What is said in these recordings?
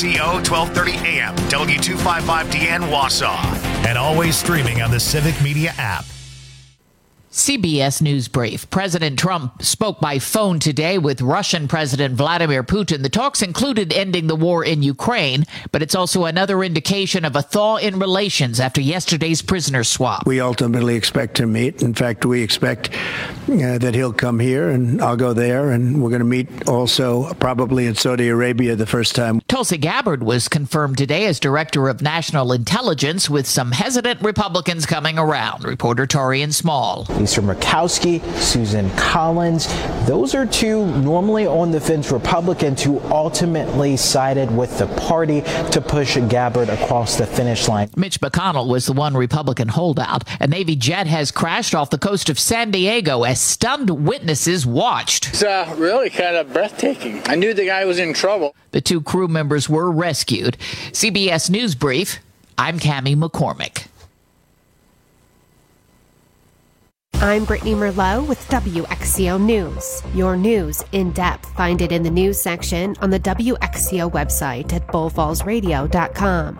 WXCO 1230 AM, W255DN Wausau, and always streaming on the Civic Media app. CBS News Brief. President Trump spoke by phone today with Russian President Vladimir Putin. The talks included ending the war in Ukraine, but it's also another indication of a thaw in relations after yesterday's prisoner swap. We ultimately expect to meet. In fact, we expect that he'll come here and I'll go there, and we're going to meet also probably in Saudi Arabia the first time. Tulsi Gabbard was confirmed today as Director of National Intelligence, with some hesitant Republicans coming around. Reporter Torian Small. Lisa Murkowski, Susan Collins, those are two normally on the fence Republicans who ultimately sided with the party to push Gabbard across the finish line. Mitch McConnell was the one Republican holdout. A Navy jet has crashed off the coast of San Diego as stunned witnesses watched. It's really kind of breathtaking. I knew the guy was in trouble. The two crew members were rescued. CBS News Brief, I'm Cammie McCormick. I'm Brittany Merlot with WXCO News. Your news in depth. Find it in the news section on the WXCO website at bullfallsradio.com.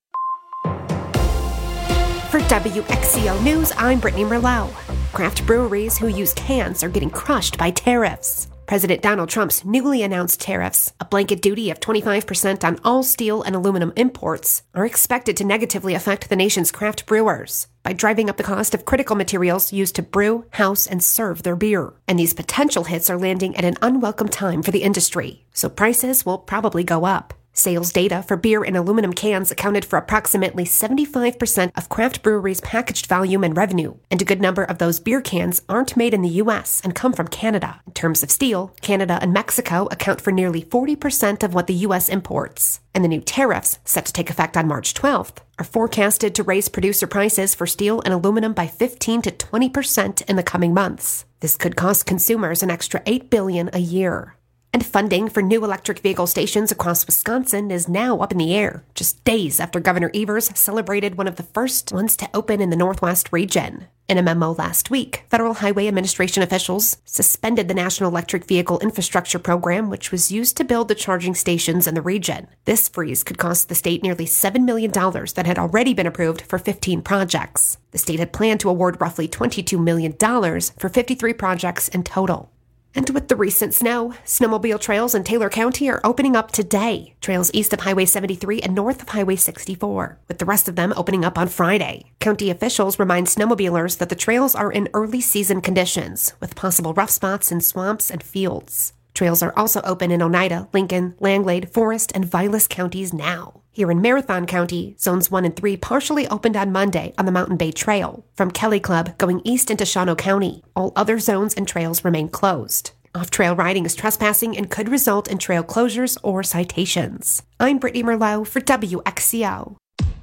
For WXCO News, I'm Brittany Merlot. Craft breweries who use cans are getting crushed by tariffs. President Donald Trump's newly announced tariffs, a blanket duty of 25% on all steel and aluminum imports, are expected to negatively affect the nation's craft brewers by driving up the cost of critical materials used to brew, house, and serve their beer. And these potential hits are landing at an unwelcome time for the industry, so prices will probably go up. Sales data for beer and aluminum cans accounted for approximately 75% of craft breweries' packaged volume and revenue, and a good number of those beer cans aren't made in the U.S. and come from Canada. In terms of steel, Canada and Mexico account for nearly 40% of what the U.S. imports. And the new tariffs, set to take effect on March 12th, are forecasted to raise producer prices for steel and aluminum by 15 to 20% in the coming months. This could cost consumers an extra $8 billion a year. And funding for new electric vehicle stations across Wisconsin is now up in the air, just days after Governor Evers celebrated one of the first ones to open in the Northwest region. In a memo last week, Federal Highway Administration officials suspended the National Electric Vehicle Infrastructure Program, which was used to build the charging stations in the region. This freeze could cost the state nearly $7 million that had already been approved for 15 projects. The state had planned to award roughly $22 million for 53 projects in total. And with the recent snow, snowmobile trails in Taylor County are opening up today. Trails east of Highway 73 and north of Highway 64, with the rest of them opening up on Friday. County officials remind snowmobilers that the trails are in early season conditions, with possible rough spots in swamps and fields. Trails are also open in Oneida, Lincoln, Langlade, Forest, and Vilas counties now. Here in Marathon County, Zones 1 and 3 partially opened on Monday on the Mountain Bay Trail, from Kelly Club going east into Shawano County. All other zones and trails remain closed. Off-trail riding is trespassing and could result in trail closures or citations. I'm Brittany Merlot for WXCO.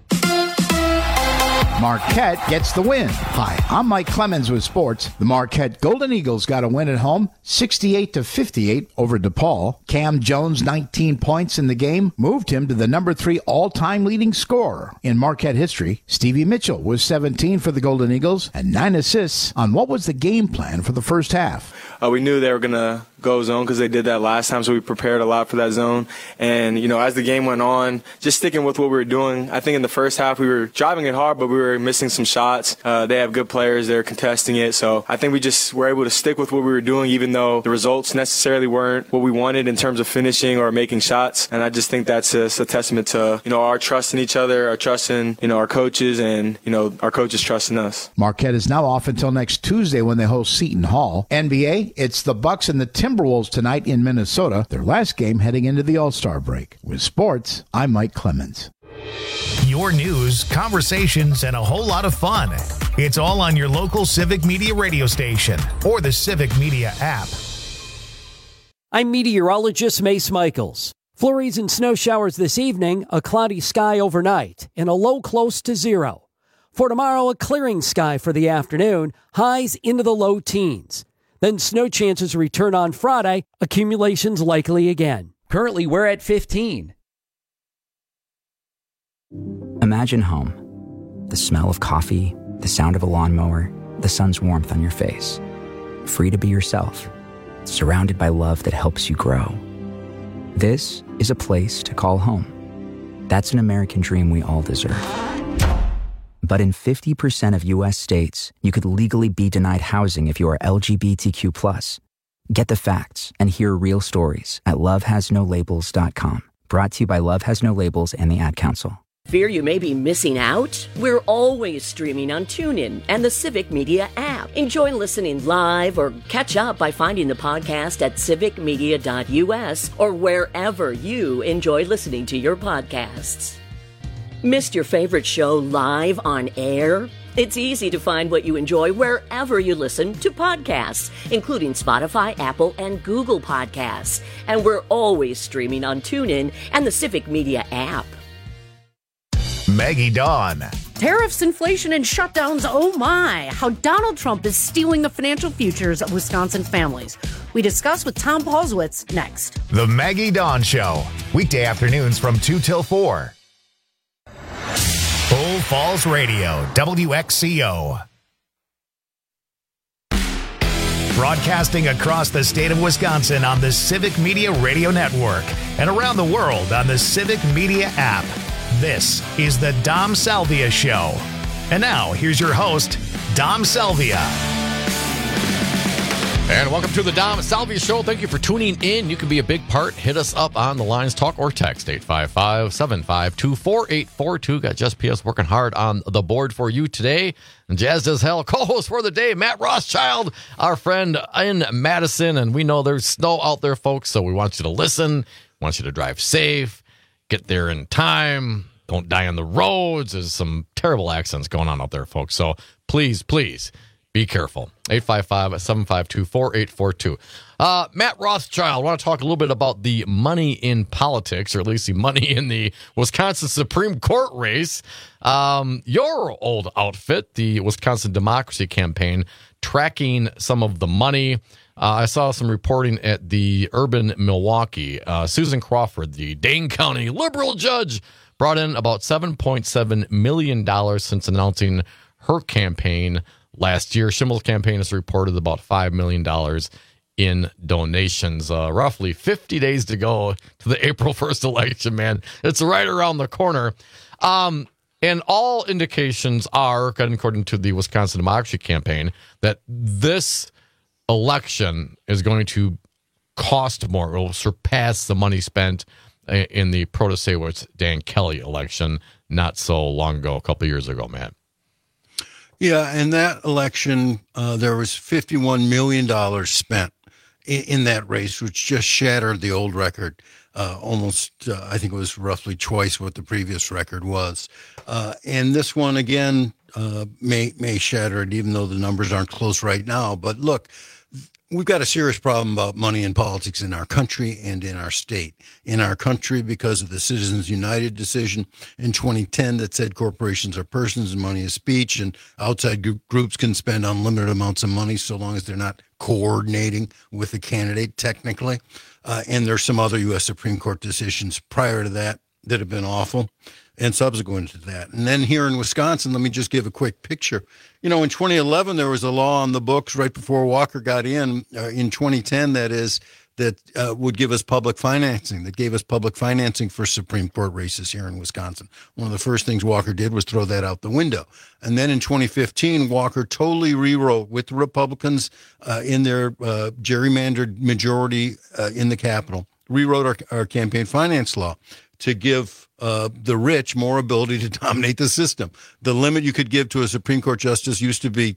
Marquette gets the win. Hi, I'm Mike Clemens with sports. The Marquette Golden Eagles got a win at home, 68-58 over DePaul. Cam Jones' 19 points in the game moved him to the number 3 all-time leading scorer in Marquette history. Stevie Mitchell was 17 for the Golden Eagles and 9 assists on what was the game plan for the first half. We knew they were going to go zone because they did that last time, so we prepared a lot for that zone. And, as the game went on, just sticking with what we were doing, I think in the first half we were driving it hard, but we were missing some shots. They have good players. They're contesting it. So I think we just were able to stick with what we were doing, even though the results necessarily weren't what we wanted in terms of finishing or making shots. And I just think that's just a testament to, our trust in each other, our trust in, our coaches, and, our coaches trusting us. Marquette is now off until next Tuesday when they host Seton Hall. NBA, it's the Bucks and the Timberwolves tonight in Minnesota, their last game heading into the All-Star break. With sports, I'm Mike Clemens. Your news, conversations, and a whole lot of fun. It's all on your local Civic Media radio station or the Civic Media app. I'm meteorologist Mace Michaels. Flurries and snow showers this evening, a cloudy sky overnight, and a low close to 0. For tomorrow, a clearing sky for the afternoon, highs into the low teens. Then snow chances return on Friday, accumulations likely again. Currently, we're at 15. Imagine home. The smell of coffee, the sound of a lawnmower, the sun's warmth on your face. Free to be yourself, surrounded by love that helps you grow. This is a place to call home. That's an American dream we all deserve. But in 50% of U.S. states, you could legally be denied housing if you are LGBTQ+. Get the facts and hear real stories at lovehasnolabels.com. Brought to you by Love Has No Labels and the Ad Council. Fear you may be missing out? We're always streaming on TuneIn and the Civic Media app. Enjoy listening live or catch up by finding the podcast at civicmedia.us or wherever you enjoy listening to your podcasts. Missed your favorite show live on air? It's easy to find what you enjoy wherever you listen to podcasts, including Spotify, Apple, and Google Podcasts. And we're always streaming on TuneIn and the Civic Media app. Maggie Dawn. Tariffs, inflation, and shutdowns, oh my, how Donald Trump is stealing the financial futures of Wisconsin families. We discuss with Tom Paulswitz next. The Maggie Dawn Show, weekday afternoons from 2 till 4. Old Falls Radio, WXCO. Broadcasting across the state of Wisconsin on the Civic Media Radio Network and around the world on the Civic Media app. This is the Dom Salvia Show. And now, here's your host, Dom Salvia. And welcome to the Dom Salvia Show. Thank you for tuning in. You can be a big part. Hit us up on the lines, talk or text, 855-752-4842. Got Jess P.S. working hard on the board for you today. And Jazz as hell, co-host for the day, Matt Rothschild, our friend in Madison. And we know there's snow out there, folks, so we want you to listen, want you to drive safe, get there in time, don't die on the roads. There's some terrible accidents going on out there, folks. So please, be careful. 855-752-4842. Matt Rothschild, I want to talk a little bit about the money in politics, or at least the money in the Wisconsin Supreme Court race. Your old outfit, the Wisconsin Democracy Campaign, tracking some of the money. I saw some reporting at the Urban Milwaukee. Susan Crawford, the Dane County liberal judge, brought in about $7.7 million since announcing her campaign last year. Schimmel's campaign has reported about $5 million in donations. Roughly 50 days to go to the April 1st election, man. It's right around the corner. And all indications are, according to the Wisconsin Democracy Campaign, that this election is going to cost more. It will surpass the money spent in the Protasiewicz Dan Kelly election not so long ago, a couple of years ago, Matt. Yeah, in that election, there was $51 million spent in that race, which just shattered the old record. Almost, I think it was roughly twice what the previous record was. And this one, again, may shatter it, even though the numbers aren't close right now. But look, we've got a serious problem about money in politics in our country and in our state. In our country, because of the Citizens United decision in 2010 that said corporations are persons and money is speech, and outside groups can spend unlimited amounts of money so long as they're not coordinating with the candidate technically. And there's some other U.S. Supreme Court decisions prior to that have been awful, and subsequent to that. And then here in Wisconsin, let me just give a quick picture. You know, in 2011, there was a law on the books right before Walker got in 2010, that is, that would give us public financing, that gave us public financing for Supreme Court races here in Wisconsin. One of the first things Walker did was throw that out the window. And then in 2015, Walker totally rewrote, with the Republicans in their gerrymandered majority in the Capitol, rewrote our campaign finance law to give the rich more ability to dominate the system. The limit you could give to a Supreme Court justice used to be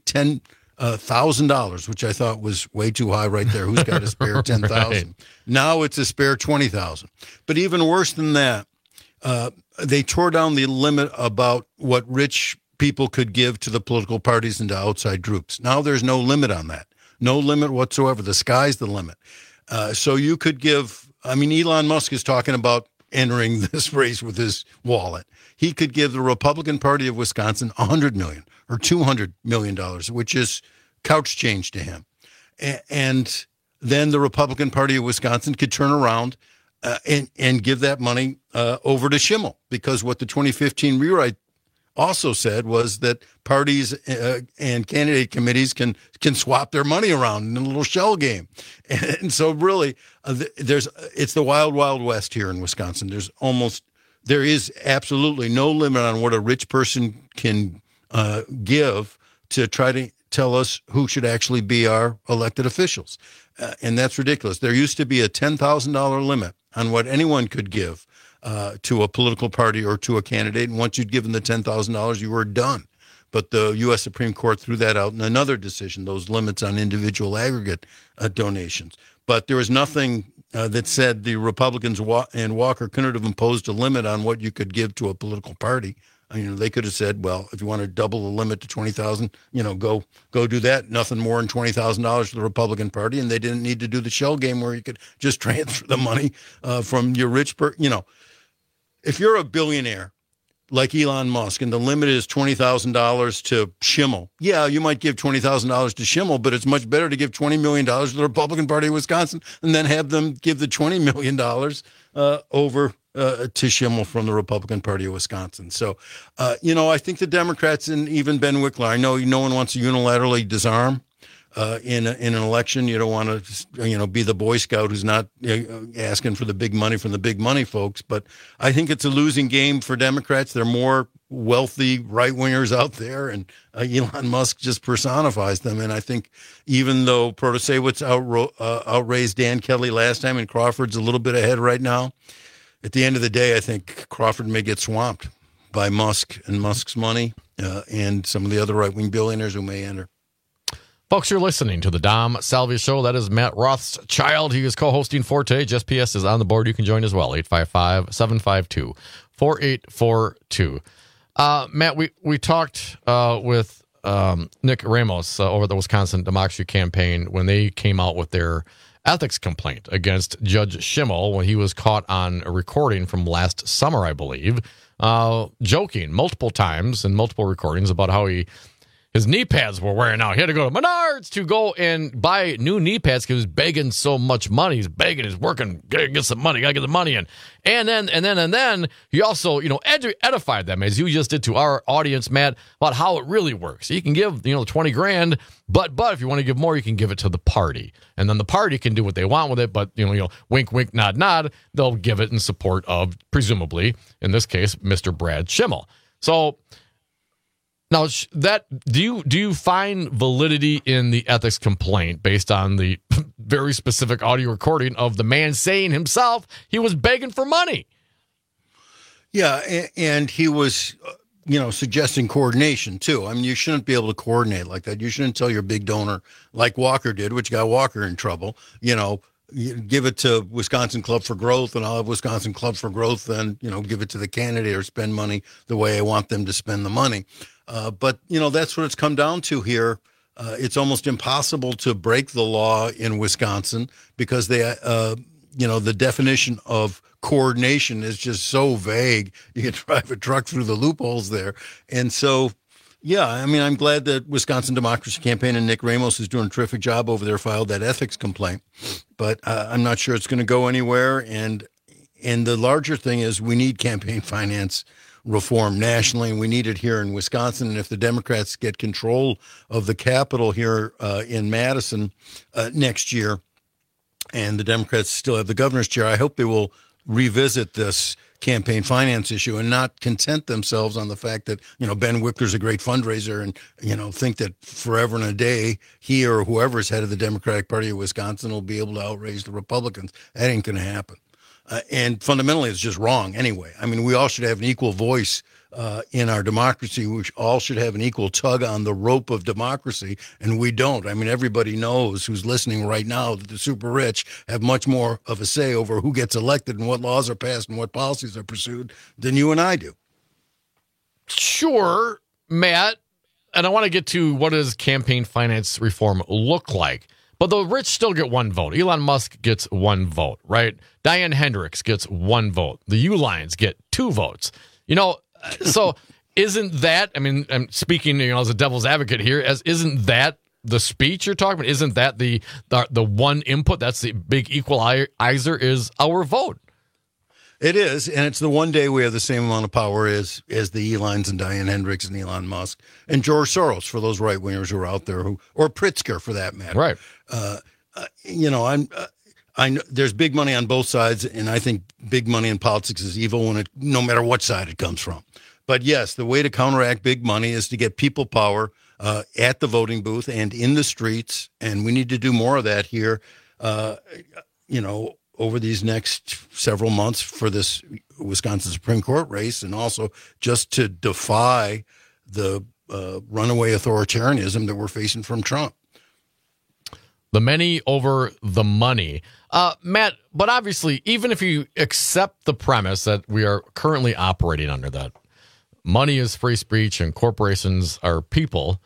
$10,000, which I thought was way too high right there. Who's got a spare $10,000? Right. Now it's a spare $20,000. But even worse than that, they tore down the limit about what rich people could give to the political parties and to outside groups. Now there's no limit on that. No limit whatsoever. The sky's the limit. So you could give, Elon Musk is talking about entering this race with his wallet. He could give the Republican Party of Wisconsin $100 million or $200 million, which is couch change to him. And then the Republican Party of Wisconsin could turn around and give that money over to Schimmel, because what the 2015 rewrite also said was that parties and candidate committees can swap their money around in a little shell game. And so really, it's the wild, wild west here in Wisconsin. There's almost there is absolutely no limit on what a rich person can give to try to tell us who should actually be our elected officials. And that's ridiculous. There used to be a $10,000 limit on what anyone could give to a political party or to a candidate. And once you'd given the $10,000, you were done. But the U.S. Supreme Court threw that out in another decision, those limits on individual aggregate donations. But there was nothing that said the Republicans and Walker couldn't have imposed a limit on what you could give to a political party. They could have said, well, if you want to double the limit to $20,000, go do that. Nothing more than $20,000 for the Republican Party, and they didn't need to do the shell game where you could just transfer the money from your rich if you're a billionaire like Elon Musk and the limit is $20,000 to Schimmel, yeah, you might give $20,000 to Schimmel, but it's much better to give $20 million to the Republican Party of Wisconsin and then have them give the $20 million over to Schimmel from the Republican Party of Wisconsin. So, I think the Democrats and even Ben Wickler, I know no one wants to unilaterally disarm in an election. You don't want to, be the Boy Scout who's not asking for the big money from the big money folks. But I think it's a losing game for Democrats. They're more wealthy right-wingers out there, and Elon Musk just personifies them. And I think even though Protasewicz outraised Dan Kelly last time and Crawford's a little bit ahead right now, at the end of the day, I think Crawford may get swamped by Musk and Musk's money and some of the other right-wing billionaires who may enter. Folks, you're listening to the Dom Salvia Show. That is Matt Rothschild. He is co-hosting Forte. Jess PS is on the board. You can join as well, 855-752-4842. Matt, we talked with Nick Ramos over the Wisconsin Democracy Campaign when they came out with their ethics complaint against Judge Schimmel when he was caught on a recording from last summer, I believe, joking multiple times in multiple recordings about how his knee pads were wearing out. He had to go to Menards to go and buy new knee pads because he was begging so much money. He's begging, he's working, gotta get some money, gotta get the money in. And then he also, edified them, as you just did to our audience, Matt, about how it really works. You can give, $20,000, but if you want to give more, you can give it to the party. And then the party can do what they want with it, but, wink, wink, nod, nod, they'll give it in support of, presumably, in this case, Mr. Brad Schimmel. So, now, do you find validity in the ethics complaint based on the very specific audio recording of the man saying himself he was begging for money? Yeah, and he was, suggesting coordination, too. I mean, you shouldn't be able to coordinate like that. You shouldn't tell your big donor, like Walker did, which got Walker in trouble, you give it to Wisconsin Club for Growth, and I'll have Wisconsin Club for Growth, and, give it to the candidate or spend money the way I want them to spend the money. But, that's what it's come down to here. It's almost impossible to break the law in Wisconsin because the definition of coordination is just so vague. You can drive a truck through the loopholes there. And so, yeah, I mean, I'm glad that Wisconsin Democracy Campaign and Nick Ramos is doing a terrific job over there, filed that ethics complaint. But I'm not sure it's going to go anywhere. And the larger thing is we need campaign finance reform nationally, and we need it here in Wisconsin. And if the Democrats get control of the Capitol here in Madison next year, and the Democrats still have the governor's chair, I hope they will revisit this campaign finance issue and not content themselves on the fact that, Ben Wickler's a great fundraiser and, think that forever and a day he or whoever's head of the Democratic Party of Wisconsin will be able to outraise the Republicans. That ain't going to happen. And fundamentally, it's just wrong anyway. I mean, we all should have an equal voice in our democracy. We all should have an equal tug on the rope of democracy, and we don't. I mean, everybody knows who's listening right now that the super rich have much more of a say over who gets elected and what laws are passed and what policies are pursued than you and I do. Sure, Matt. And I want to get to what does campaign finance reform look like. But the rich still get one vote. Elon Musk gets one vote, right? Diane Hendricks gets one vote. The Uihleins get 2 votes. So isn't that, I mean, I'm speaking, as a devil's advocate here, isn't that the speech you're talking about? Isn't that the one input? That's the big equalizer is our vote. It is, and it's the one day we have the same amount of power as the Uihleins and Diane Hendricks and Elon Musk and George Soros for those right wingers who are out there, or Pritzker for that matter. Right. I know there's big money on both sides, and I think big money in politics is evil no matter what side it comes from. But yes, the way to counteract big money is to get people power at the voting booth and in the streets, and we need to do more of that here, over these next several months for this Wisconsin Supreme Court race, and also just to defy the runaway authoritarianism that we're facing from Trump. The many over the money. Matt, but obviously, even if you accept the premise that we are currently operating under that, money is free speech and corporations are people,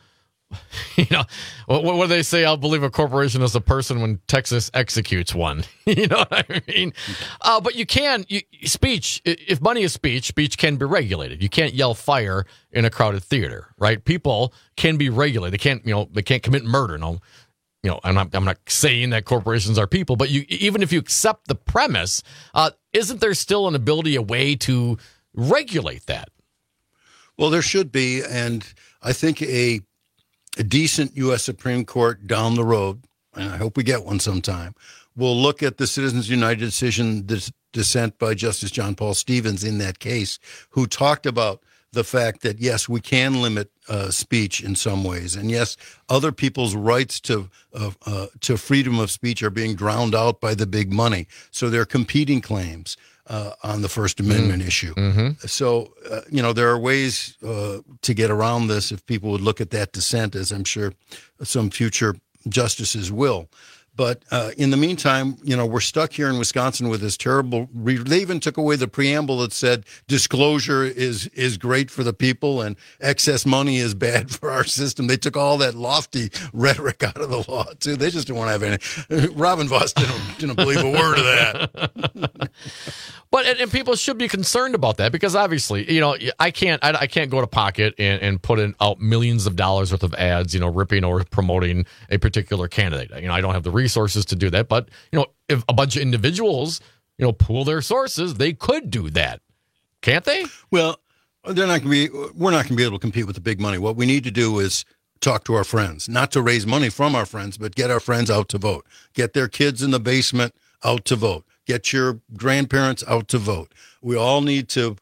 what do they say? I'll believe a corporation is a person when Texas executes one. You know what I mean? But speech, if money is speech can be regulated. You can't yell fire in a crowded theater, right? People can be regulated. They can't commit murder. No. I'm not saying that corporations are people, but even if you accept the premise, isn't there still an ability, a way to regulate that? Well, there should be, and I think a decent U.S. Supreme Court down the road, and I hope we get one sometime, will look at the Citizens United decision, this dissent by Justice John Paul Stevens in that case, who talked about the fact that, yes, we can limit speech in some ways. And yes, other people's rights to freedom of speech are being drowned out by the big money. So there are competing claims on the First Amendment issue. Mm-hmm. So, there are ways to get around this if people would look at that dissent, as I'm sure some future justices will. But in the meantime, we're stuck here in Wisconsin with this terrible. They even took away the preamble that said disclosure is great for the people and excess money is bad for our system. They took all that lofty rhetoric out of the law too. They just didn't want to have any. Robin Voss didn't believe a word of that. But and people should be concerned about that because obviously, I can't go to Pocket and put out millions of dollars worth of ads, ripping or promoting a particular candidate. I don't have the resources to do that. But if a bunch of individuals, pool their sources, they could do that, can't they? Well, we're not going to be able to compete with the big money. What we need to do is talk to our friends, not to raise money from our friends, but get our friends out to vote. Get their kids in the basement out to vote. Get your grandparents out to vote. We all need to,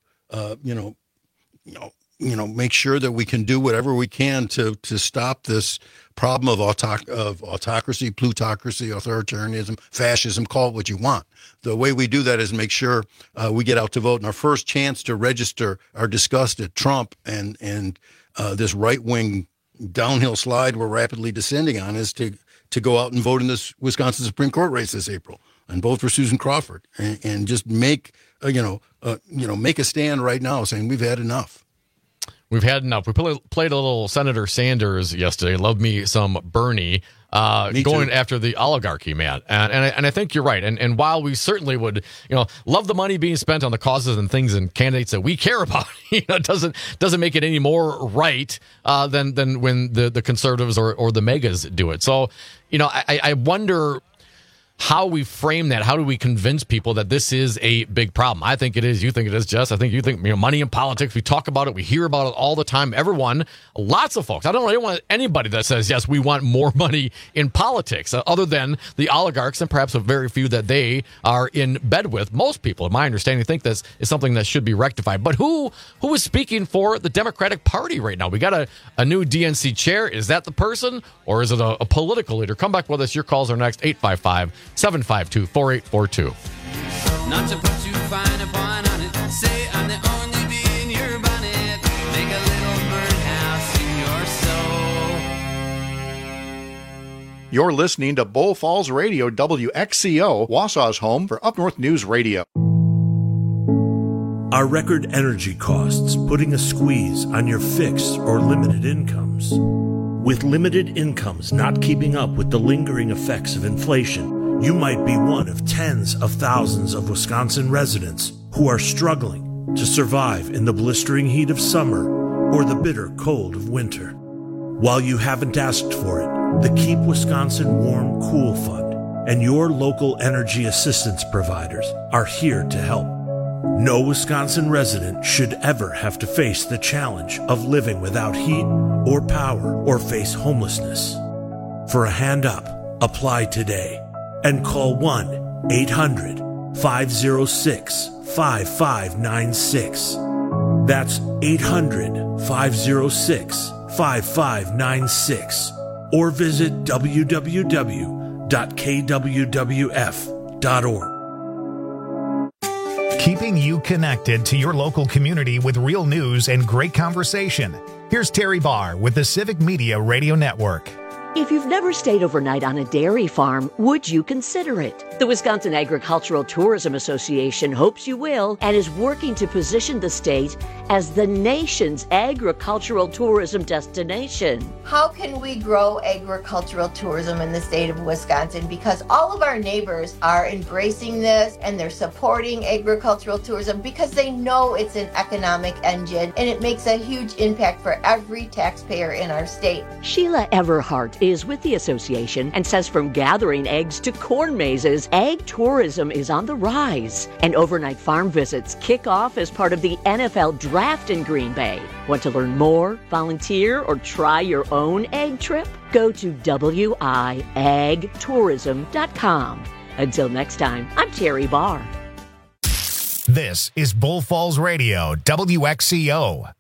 make sure that we can do whatever we can to stop this problem of autocracy, plutocracy, authoritarianism, fascism. Call it what you want. The way we do that is make sure we get out to vote. And our first chance to register our disgust at Trump and this right wing downhill slide we're rapidly descending on is to go out and vote in this Wisconsin Supreme Court race this April. And vote for Susan Crawford, and just make make a stand right now, saying we've had enough. We've had enough. We played a little Senator Sanders yesterday. Love me some Bernie going after the oligarchy, man. And I think you're right. And while we certainly would, love the money being spent on the causes and things and candidates that we care about, it doesn't make it any more right than when the conservatives or the megas do it. So, I wonder how we frame that. How do we convince people that this is a big problem? I think it is. You think it is, Jess. I think you think money in politics. We talk about it. We hear about it all the time. Everyone, lots of folks. I don't want anybody that says, yes, we want more money in politics, other than the oligarchs and perhaps a very few that they are in bed with. Most people, in my understanding, think this is something that should be rectified. But who is speaking for the Democratic Party right now? We got a new DNC chair. Is that the person, or is it a political leader? Come back with us. Your calls are next. 855-752-4842. Not to put too fine a point on it, say I'm the only bee in your bonnet. Make a little birdhouse in your soul. You're listening to Bull Falls Radio, WXCO, Wausau's home for Up North News Radio. Are record energy costs putting a squeeze on your fixed or limited incomes? With limited incomes not keeping up with the lingering effects of inflation, you might be one of tens of thousands of Wisconsin residents who are struggling to survive in the blistering heat of summer or the bitter cold of winter. While you haven't asked for it, the Keep Wisconsin Warm Cool Fund and your local energy assistance providers are here to help. No Wisconsin resident should ever have to face the challenge of living without heat or power or face homelessness. For a hand up, apply today and call 800-506-5596. That's 800-506-5596. Or visit www.kwwf.org. Keeping you connected to your local community with real news and great conversation. Here's Terry Barr with the Civic Media Radio Network. If you've never stayed overnight on a dairy farm, would you consider it? The Wisconsin Agricultural Tourism Association hopes you will and is working to position the state as the nation's agricultural tourism destination. How can we grow agricultural tourism in the state of Wisconsin? Because all of our neighbors are embracing this and they're supporting agricultural tourism because they know it's an economic engine and it makes a huge impact for every taxpayer in our state. Sheila Everhart is with the association and says from gathering eggs to corn mazes, ag tourism is on the rise. And overnight farm visits kick off as part of the NFL Draft in Green Bay. Want to learn more, volunteer, or try your own egg trip? Go to wiagtourism.com. Until next time, I'm Terry Barr. This is Bull Falls Radio, WXCO.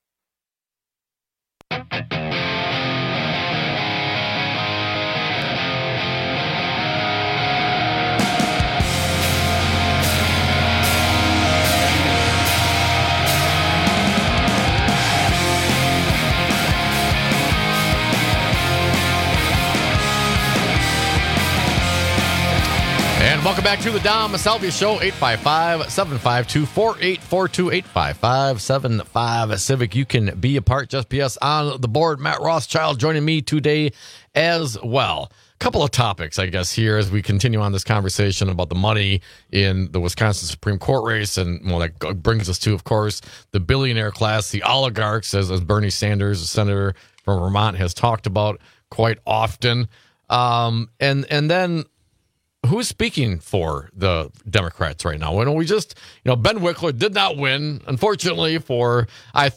And welcome back to the Dom Salvia Show, 855-752-4842, 855-75-CIVIC. You can be a part. Just PS on the board. Matt Rothschild joining me today as well. A couple of topics, I guess, here as we continue on this conversation about the money in the Wisconsin Supreme Court race. And well, that brings us to, of course, the billionaire class, the oligarchs, as Bernie Sanders, the senator from Vermont, has talked about quite often. And then who's speaking for the Democrats right now? When we just, Ben Wickler did not win, unfortunately, for the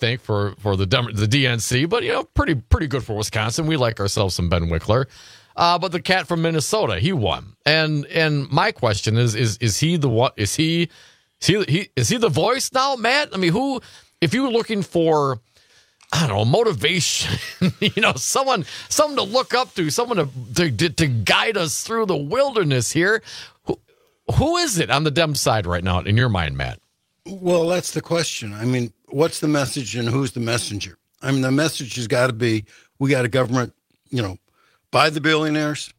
DNC, but pretty good for Wisconsin. We like ourselves some Ben Wickler. But the cat from Minnesota, he won. And my question is he the what? Is he the voice now, Matt? I mean, who? If you were looking for, I don't know, motivation, someone to look up to, someone to guide us through the wilderness here. Who is it on the Dem side right now, in your mind, Matt? Well, that's the question. I mean, what's the message and who's the messenger? I mean, the message has got to be, we got a government, by the billionaires,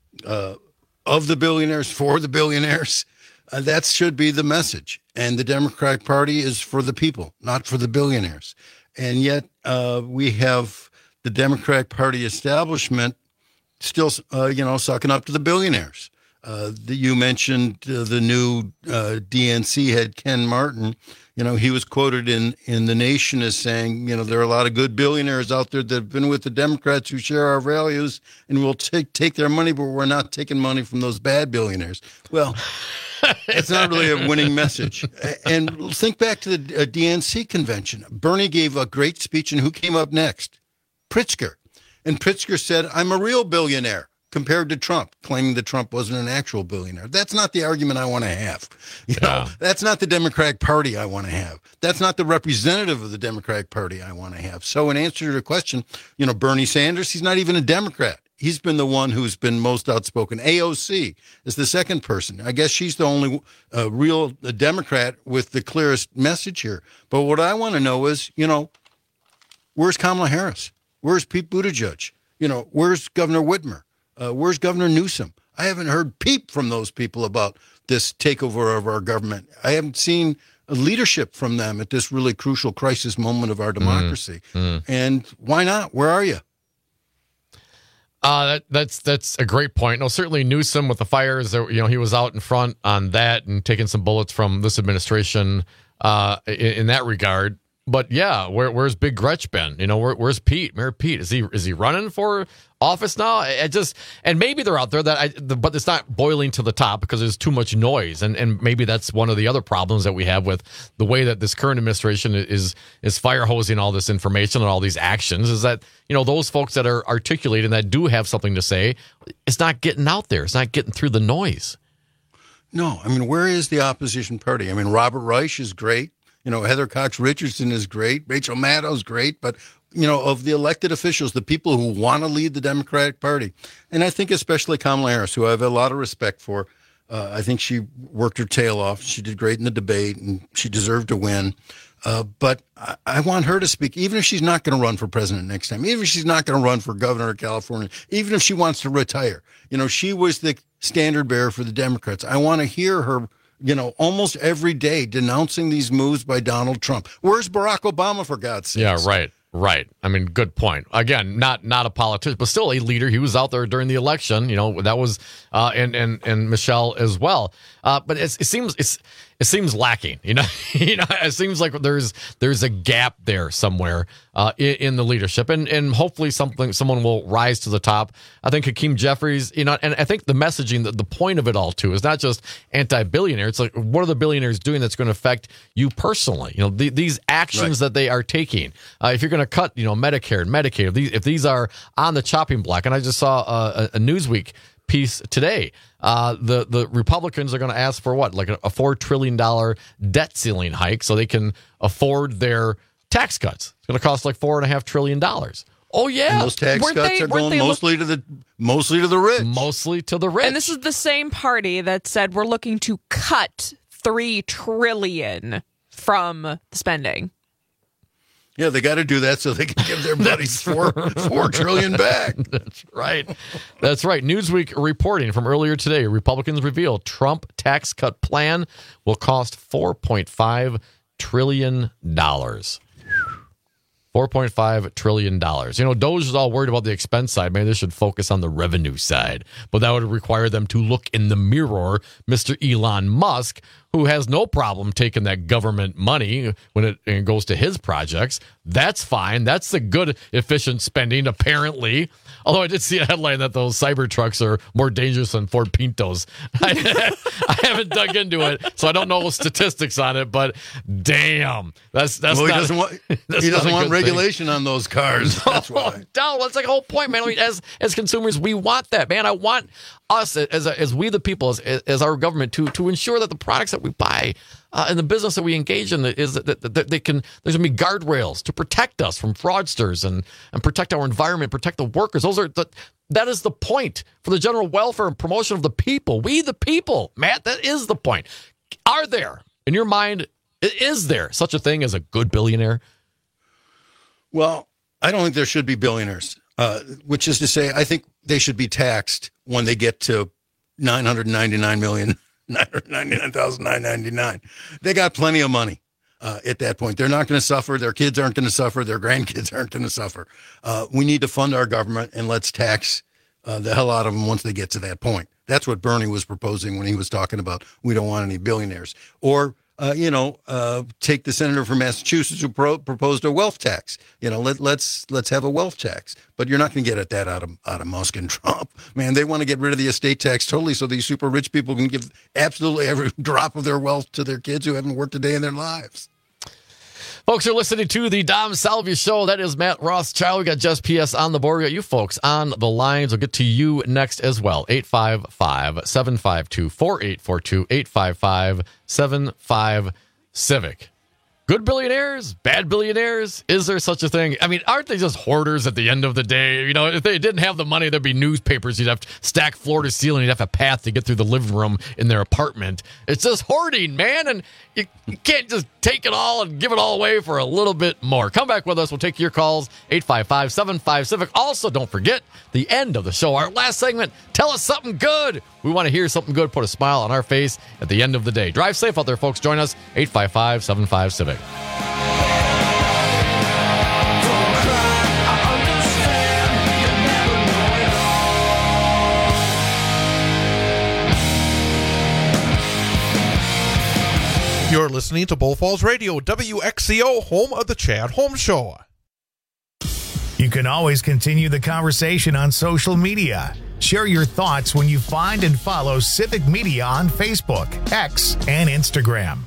of the billionaires, for the billionaires. That should be the message. And the Democratic Party is for the people, not for the billionaires. And yet we have the Democratic Party establishment still, sucking up to the billionaires. You mentioned the new DNC head, Ken Martin. He was quoted in The Nation as saying, there are a lot of good billionaires out there that have been with the Democrats who share our values and will take their money, but we're not taking money from those bad billionaires. Well, it's not really a winning message. And think back to the DNC convention. Bernie gave a great speech, and who came up next? Pritzker. And Pritzker said, I'm a real billionaire, compared to Trump, claiming that Trump wasn't an actual billionaire. That's not the argument I want to have. That's not the Democratic Party I want to have. That's not the representative of the Democratic Party I want to have. So in answer to your question, Bernie Sanders, he's not even a Democrat. He's been the one who's been most outspoken. AOC is the second person. I guess she's the only real Democrat with the clearest message here. But what I want to know is, where's Kamala Harris? Where's Pete Buttigieg? Where's Governor Whitmer? Where's Governor Newsom? I haven't heard peep from those people about this takeover of our government. I haven't seen leadership from them at this really crucial crisis moment of our democracy. And why not? Where are you? That's a great point. No, certainly Newsom with the fires, he was out in front on that and taking some bullets from this administration in that regard. But yeah, where's Big Gretch been? Where's Pete? Mayor Pete? Is he running for office now? And maybe they're out there but it's not boiling to the top because there's too much noise. And maybe that's one of the other problems that we have with the way that this current administration is fire hosing all this information and all these actions, is that, those folks that are articulating, that do have something to say, it's not getting out there. It's not getting through the noise. No, I mean, where is the opposition party? I mean, Robert Reich is great. Heather Cox Richardson is great. Rachel Maddow's great. But, of the elected officials, the people who want to lead the Democratic Party, and I think especially Kamala Harris, who I have a lot of respect for, I think she worked her tail off. She did great in the debate, and she deserved to win. But I want her to speak, even if she's not going to run for president next time, even if she's not going to run for governor of California, even if she wants to retire. She was the standard bearer for the Democrats. I want to hear her, almost every day denouncing these moves by Donald Trump. Where's Barack Obama, for God's sake? Yeah, right. I mean, good point. Again, not a politician, but still a leader. He was out there during the election. That was and Michelle as well. But it seems lacking. It seems like there's a gap there somewhere in the leadership, and hopefully someone will rise to the top. I think Hakeem Jeffries. And I think the messaging, the point of it all too, is not just anti-billionaire. It's like, what are the billionaires doing that's going to affect you personally? These actions that they are taking. If you're going to cut, Medicare and Medicaid, if these are on the chopping block, and I just saw a Newsweek piece today. The Republicans are going to ask for what, like a $4 trillion debt ceiling hike, so they can afford their tax cuts. It's going to cost like $4.5 trillion. Oh yeah, and those tax cuts are going mostly to the rich. Mostly to the rich. And this is the same party that said we're looking to cut $3 trillion from the spending. Yeah, they got to do that so they can give their buddies $4 trillion back. That's right. Newsweek reporting from earlier today: Republicans reveal Trump tax cut plan will cost $4.5 trillion. $4.5 trillion. Doge is all worried about the expense side. Maybe they should focus on the revenue side. But that would require them to look in the mirror, Mr. Elon Musk, who has no problem taking that government money when it goes to his projects. That's fine. That's the good, efficient spending, apparently. Although I did see a headline that those Cybertrucks are more dangerous than Ford Pintos. I haven't dug into it, so I don't know statistics on it. But damn, that's well, not, he doesn't want regulation on those cars. That's why. No, that's like the whole point, man. I mean, as consumers, we want that, man. I want us as we the people, as our government, to ensure that the products that we buy and the business that we engage in is that there's going to be guardrails to protect us from fraudsters and protect our environment, protect the workers. That is the point for the general welfare and promotion of the people. We the people, Matt, that is the point. Are there, in your mind, is there such a thing as a good billionaire? Well, I don't think there should be billionaires, which is to say, I think they should be taxed when they get to $999,999. They got plenty of money at that point. They're not going to suffer. Their kids aren't going to suffer. Their grandkids aren't going to suffer. We need to fund our government, and let's tax the hell out of them once they get to that point. That's what Bernie was proposing when he was talking about we don't want any billionaires. Or take the senator from Massachusetts who proposed a wealth tax. Let's have a wealth tax. But you're not going to get at that out of Musk and Trump. Man, they want to get rid of the estate tax totally so these super rich people can give absolutely every drop of their wealth to their kids who haven't worked a day in their lives. Folks, you're listening to the Dom Salvia Show. That is Matt Rothschild. We got Jess P.S. on the board. We got you folks on the lines. We'll get to you next as well. 855-752-4842, 855-75-CIVIC. Good billionaires, bad billionaires. Is there such a thing? I mean, aren't they just hoarders at the end of the day? If they didn't have the money, there'd be newspapers. You'd have to stack floor to ceiling. You'd have a path to get through the living room in their apartment. It's just hoarding, man. And you can't just take it all and give it all away for a little bit more. Come back with us. We'll take your calls, 855-75-CIVIC. Also, don't forget the end of the show. Our last segment, tell us something good. We want to hear something good, put a smile on our face at the end of the day. Drive safe out there, folks. Join us, 855-75-CIVIC. You're listening to Bull Falls Radio, WXCO, home of the Chad Holmes Show. You can always continue the conversation on social media. Share your thoughts when you find and follow Civic Media on Facebook, X, and Instagram.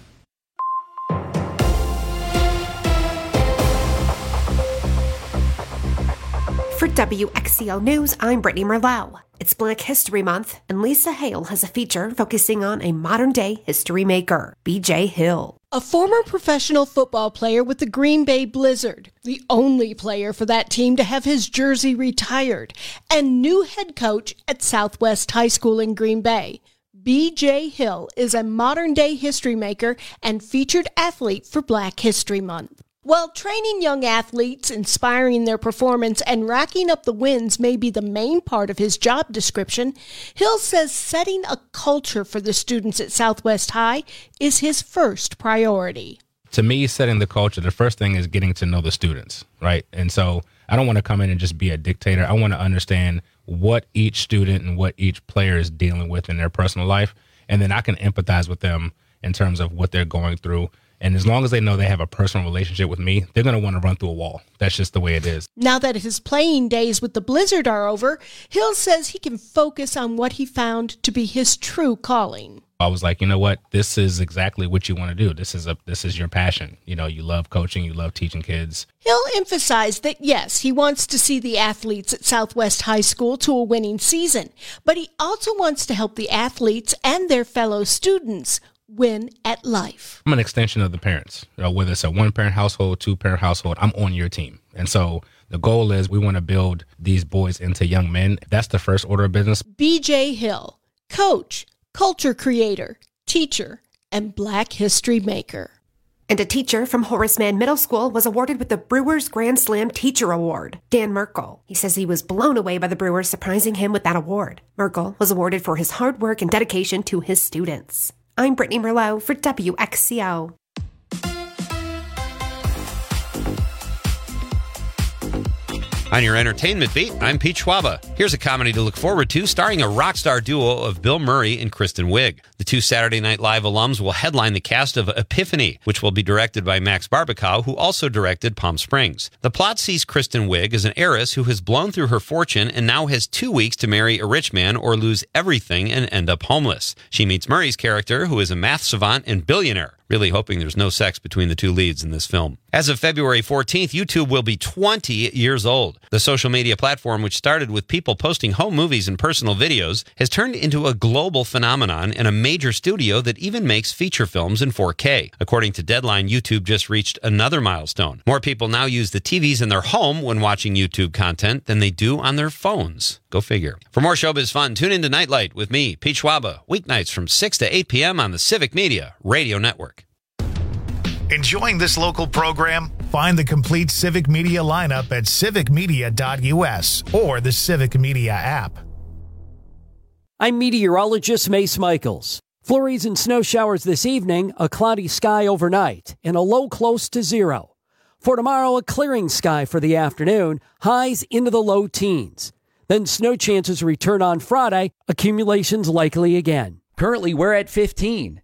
For WXCO News, I'm Brittany Merlot. It's Black History Month, and Lisa Hale has a feature focusing on a modern-day history maker, B.J. Hill. A former professional football player with the Green Bay Blizzard, the only player for that team to have his jersey retired, and new head coach at Southwest High School in Green Bay. B.J. Hill is a modern-day history maker and featured athlete for Black History Month. While training young athletes, inspiring their performance, and racking up the wins may be the main part of his job description, Hill says setting a culture for the students at Southwest High is his first priority. To me, setting the culture, the first thing is getting to know the students, right? And so I don't want to come in and just be a dictator. I want to understand what each student and what each player is dealing with in their personal life, and then I can empathize with them in terms of what they're going through. And as long as they know they have a personal relationship with me, they're going to want to run through a wall. That's just the way it is. Now that his playing days with the Blizzard are over, Hill says he can focus on what he found to be his true calling. I was like, you know what? This is exactly what you want to do. This is your passion. You know, you love coaching, you love teaching kids. Hill emphasized that, yes, he wants to see the athletes at Southwest High School to a winning season, but he also wants to help the athletes and their fellow students win at life. I'm an extension of the parents. You know, whether it's a one-parent household, two-parent household, I'm on your team. And so the goal is we want to build these boys into young men. That's the first order of business. B.J. Hill, coach, culture creator, teacher, and Black history maker. And a teacher from Horace Mann Middle School was awarded with the Brewers Grand Slam Teacher Award, Dan Merkel. He says he was blown away by the Brewers surprising him with that award. Merkel was awarded for his hard work and dedication to his students. I'm Brittany Merlot for WXCO. On your entertainment beat, I'm Pete Schwaba. Here's a comedy to look forward to starring a rock star duo of Bill Murray and Kristen Wiig. The two Saturday Night Live alums will headline the cast of Epiphany, which will be directed by Max Barbakow, who also directed Palm Springs. The plot sees Kristen Wiig as an heiress who has blown through her fortune and now has 2 weeks to marry a rich man or lose everything and end up homeless. She meets Murray's character, who is a math savant and billionaire. Really hoping there's no sex between the two leads in this film. As of February 14th, YouTube will be 20 years old. The social media platform, which started with people posting home movies and personal videos, has turned into a global phenomenon and a major studio that even makes feature films in 4K. According to Deadline, YouTube just reached another milestone. More people now use the TVs in their home when watching YouTube content than they do on their phones. Go figure. For more showbiz fun, tune into Nightlight with me, Pete Schwaba, weeknights from 6 to 8 p.m. on the Civic Media Radio Network. Enjoying this local program? Find the complete Civic Media lineup at civicmedia.us or the Civic Media app. I'm meteorologist Mace Michaels. Flurries and snow showers this evening, a cloudy sky overnight, and a low close to zero. For tomorrow, a clearing sky for the afternoon, highs into the low teens. Then snow chances return on Friday, accumulations likely again. Currently, we're at 15.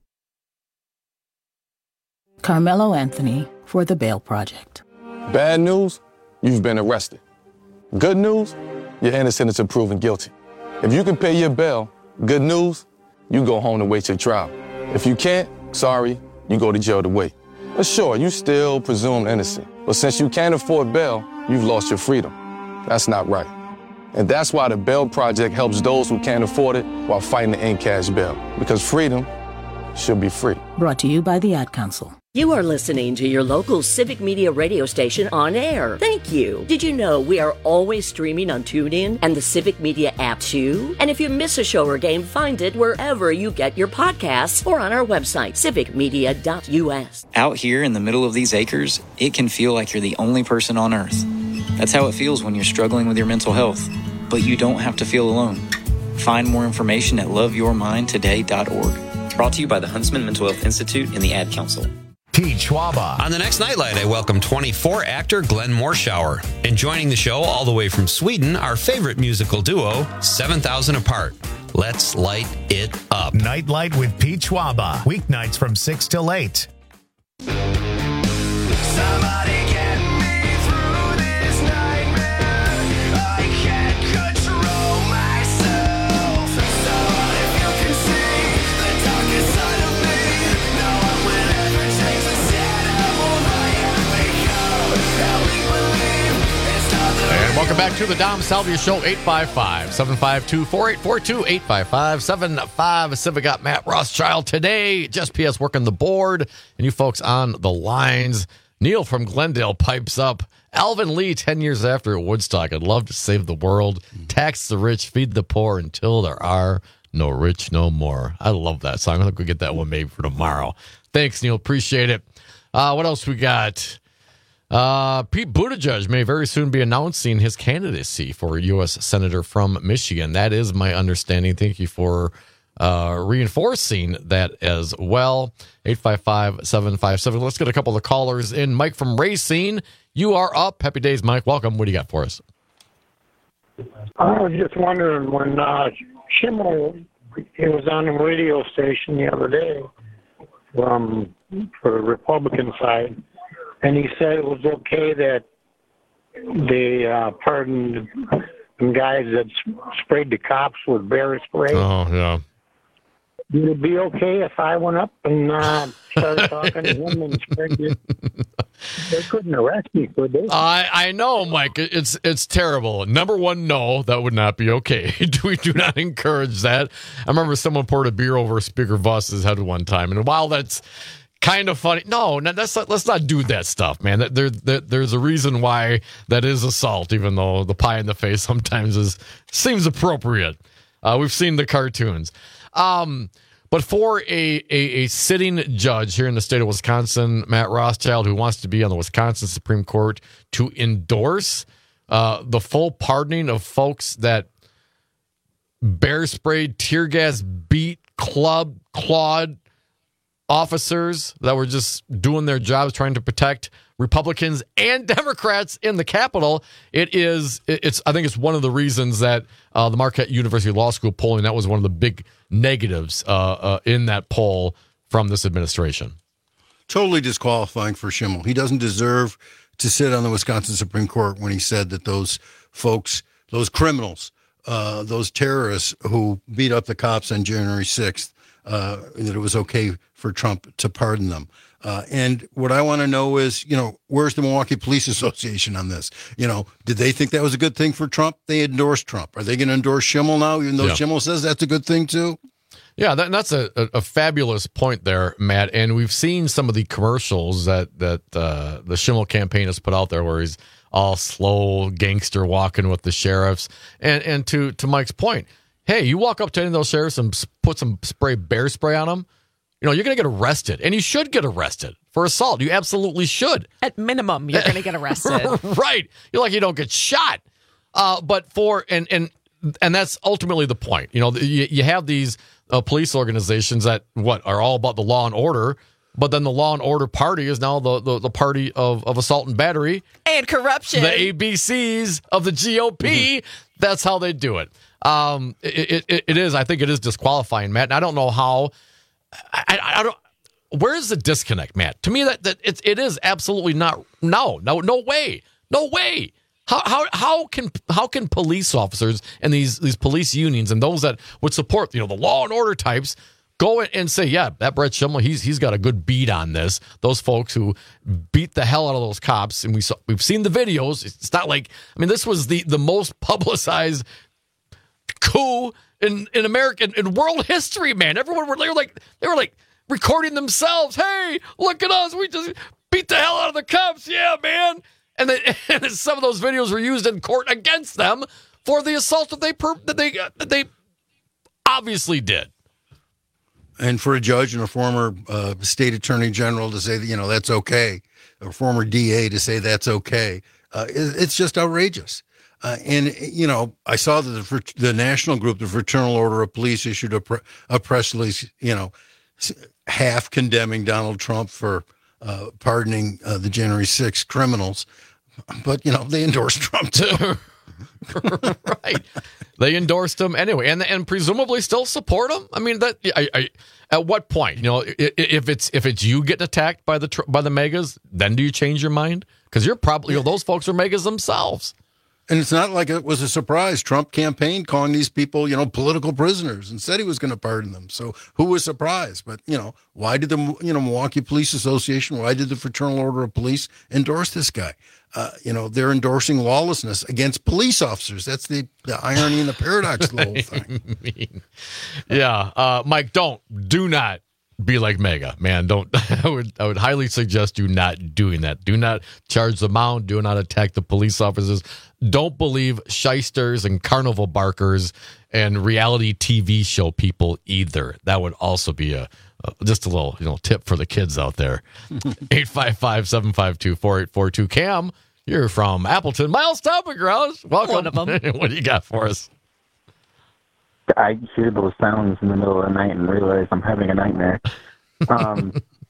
Carmelo Anthony for The Bail Project. Bad news, you've been arrested. Good news, you're innocent until proven guilty. If you can pay your bail, good news, you go home to wait your trial. If you can't, sorry, you go to jail to wait. But sure, you still presumed innocent. But since you can't afford bail, you've lost your freedom. That's not right. And that's why the Bail Project helps those who can't afford it while fighting to end cash bail. Because freedom should be free. Brought to you by the Ad Council. You are listening to your local Civic Media radio station on air. Thank you. Did you know we are always streaming on TuneIn and the Civic Media app too? And if you miss a show or game, find it wherever you get your podcasts or on our website, civicmedia.us. Out here in the middle of these acres, it can feel like you're the only person on Earth. That's how it feels when you're struggling with your mental health. But you don't have to feel alone. Find more information at loveyourmindtoday.org. Brought to you by the Huntsman Mental Health Institute and the Ad Council. Pete Schwaba. On the next Nightlight, I welcome 24 actor Glenn Morshower. And joining the show all the way from Sweden, our favorite musical duo, 7,000 Apart. Let's light it up. Nightlight with Pete Schwaba. Weeknights from 6 till 8. Somebody get me through this nightmare. I can't control myself. So what if you can see the darkest side of me? No one will ever change the set of who I am because help me believe it's not the And Welcome back to the Dom Salvia Show, 855-752-4842, 855-75. Civic got Matt Rothschild today. Just PS working the board. And you folks on the lines. Neil from Glendale pipes up. Alvin Lee, 10 years after at Woodstock. I'd love to save the world. Tax the rich, feed the poor until there are no rich no more. I love that song. I think we'll get that one maybe for tomorrow. Thanks, Neil. Appreciate it. What else we got? Pete Buttigieg may very soon be announcing his candidacy for U.S. Senator from Michigan. That is my understanding. Thank you for reinforcing that as well. 855-757. Let's get a couple of callers in. Mike from Racine, you are up. Happy days, Mike. Welcome. What do you got for us? I was just wondering when Schimmel, he was on a radio station the other day for the Republican side, and he said it was okay that they pardoned some guys that sprayed the cops with bear spray. Oh, yeah. Would it be okay if I went up and started talking to him and sprayed it? They couldn't arrest me, could they? I know, Mike. It's terrible. Number one, no, that would not be okay. We do not encourage that. I remember someone poured a beer over Speaker Voss's head one time, and while that's kind of funny, let's not do that stuff, man. There's a reason why that is assault, even though the pie in the face sometimes seems appropriate. We've seen the cartoons. But for a sitting judge here in the state of Wisconsin, Matt Rothschild, who wants to be on the Wisconsin Supreme Court, to endorse the full pardoning of folks that bear sprayed, tear gas, beat, clubbed, clawed officers that were just doing their jobs trying to protect Republicans and Democrats in the Capitol, I think it's one of the reasons that the Marquette University Law School polling, that was one of the big negatives in that poll from this administration. Totally disqualifying for Schimmel. He doesn't deserve to sit on the Wisconsin Supreme Court when he said that those folks, those criminals, those terrorists who beat up the cops on January 6th, that it was okay for Trump to pardon them. And what I want to know is, where's the Milwaukee Police Association on this? Did they think that was a good thing for Trump? They endorsed Trump. Are they going to endorse Schimmel now, even though Schimmel says that's a good thing too? Yeah, that's a fabulous point there, Matt. And we've seen some of the commercials that the Schimmel campaign has put out there where he's all slow gangster walking with the sheriffs. And to Mike's point, hey, you walk up to any of those sheriffs and put some bear spray on them, you're going to get arrested. And you should get arrested for assault. You absolutely should. At minimum, you're going to get arrested. Right. You're like, you don't get shot. But and that's ultimately the point. You have these police organizations that are all about the law and order, but then the law and order party is now the party of assault and battery and corruption. The ABCs of the GOP. That's how they do it. It is. I think it is disqualifying, Matt. And I don't know how. I don't. Where is the disconnect, Matt? To me, that it is absolutely not. No way. How can police officers and these police unions and those that would support the law and order types go and say, yeah, that Brett Schimmel, he's got a good beat on this. Those folks who beat the hell out of those cops, and we've seen the videos. It's not like, this was the most publicized coup in American in world history, man. Everyone they were like recording themselves. Hey, look at us. We just beat the hell out of the cops. Yeah, man. And some of those videos were used in court against them for the assault that they obviously did. And for a judge and a former state attorney general to say that, that's okay, a former DA to say that's okay, it's just outrageous. And I saw that the national group, the Fraternal Order of Police, issued a press release, half condemning Donald Trump for pardoning the January 6th criminals. But, they endorsed Trump too. Right. They endorsed him anyway, and presumably still support him. At what point, if it's you getting attacked by the megas, then do you change your mind? Because you're probably those folks are megas themselves. And it's not like it was a surprise. Trump campaigned calling these people, political prisoners and said he was going to pardon them. So who was surprised? But, why did the, Milwaukee Police Association, why did the Fraternal Order of Police endorse this guy? They're endorsing lawlessness against police officers. That's the irony and the paradox of the whole thing. Yeah. Mike, do not be like Mega, man. Don't. I would highly suggest you not doing that. Do not charge them out. Do not attack the police officers. Don't believe shysters and carnival barkers and reality TV show people either. That would also be just a little tip for the kids out there. 855-752-4842. Cam, you're from Appleton. Miles Topic-Grouse, welcome. One of them. What do you got for us? I hear those sounds in the middle of the night and realize I'm having a nightmare. Al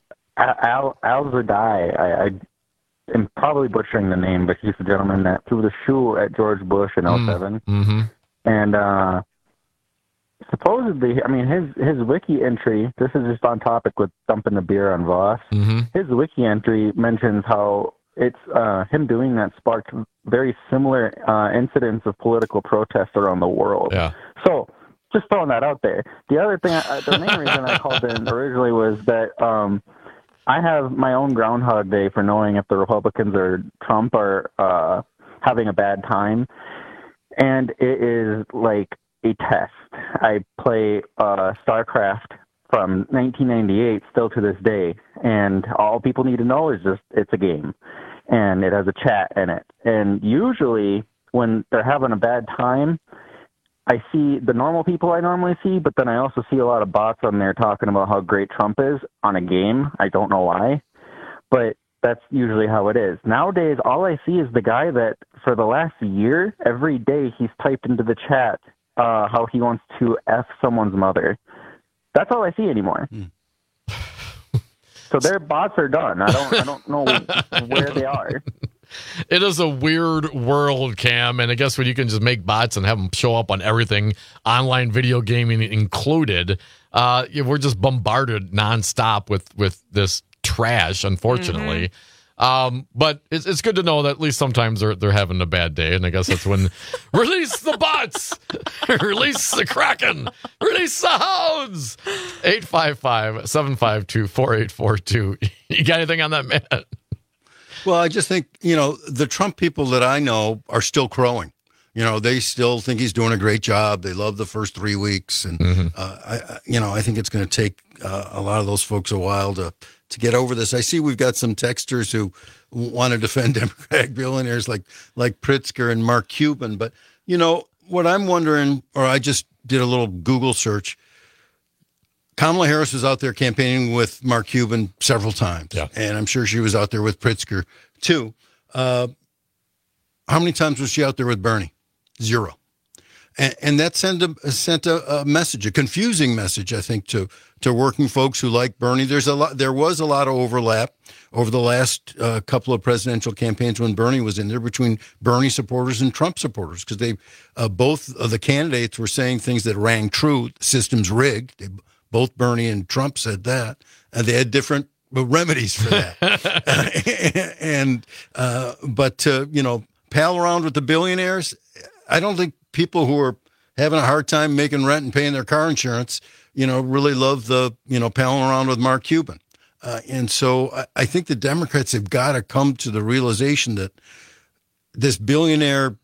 Zadai, I am probably butchering the name, but he's the gentleman that threw the shoe at George Bush in 2007. Mm-hmm. And supposedly, his wiki entry, this is just on topic with dumping the beer on Voss. Mm-hmm. His wiki entry mentions how it's him doing that sparked very similar incidents of political protest around the world. Yeah. So, just throwing that out there. The other thing, the main reason I called in originally was that I have my own Groundhog Day for knowing if the Republicans or Trump are having a bad time. And it is like a test. I play StarCraft from 1998 still to this day. And all people need to know is just it's a game. And it has a chat in it. And usually when they're having a bad time, I see the normal people I normally see, but then I also see a lot of bots on there talking about how great Trump is on a game. I don't know why, but that's usually how it is. Nowadays, all I see is the guy that for the last year, every day he's typed into the chat how he wants to F someone's mother. That's all I see anymore. So their bots are done. I don't know where they are. It is a weird world, Cam, and I guess when you can just make bots and have them show up on everything, online video gaming included, we're just bombarded nonstop with this trash, unfortunately. But it's good to know that at least sometimes they're having a bad day, and I guess that's when release the bots, release the Kraken, release the hounds. 855-752-4842. You got anything on that, Matt? Well, I just think, the Trump people that I know are still crowing. They still think he's doing a great job. They love the first 3 weeks. And, I think it's going to take a lot of those folks a while to get over this. I see we've got some texters who want to defend Democratic billionaires like Pritzker and Mark Cuban. But, what I'm wondering, or I just did a little Google search, Kamala Harris was out there campaigning with Mark Cuban several times. Yeah. And I'm sure she was out there with Pritzker, too. How many times was she out there with Bernie? 0. And that sent a message, a confusing message, I think, to working folks who like Bernie. There was a lot of overlap over the last couple of presidential campaigns when Bernie was in there between Bernie supporters and Trump supporters, because they both of the candidates were saying things that rang true. The system's rigged. Both Bernie and Trump said that, and they had different remedies for that. But pal around with the billionaires, I don't think people who are having a hard time making rent and paying their car insurance, really love the, palling around with Mark Cuban. And so I think the Democrats have got to come to the realization that this billionaire,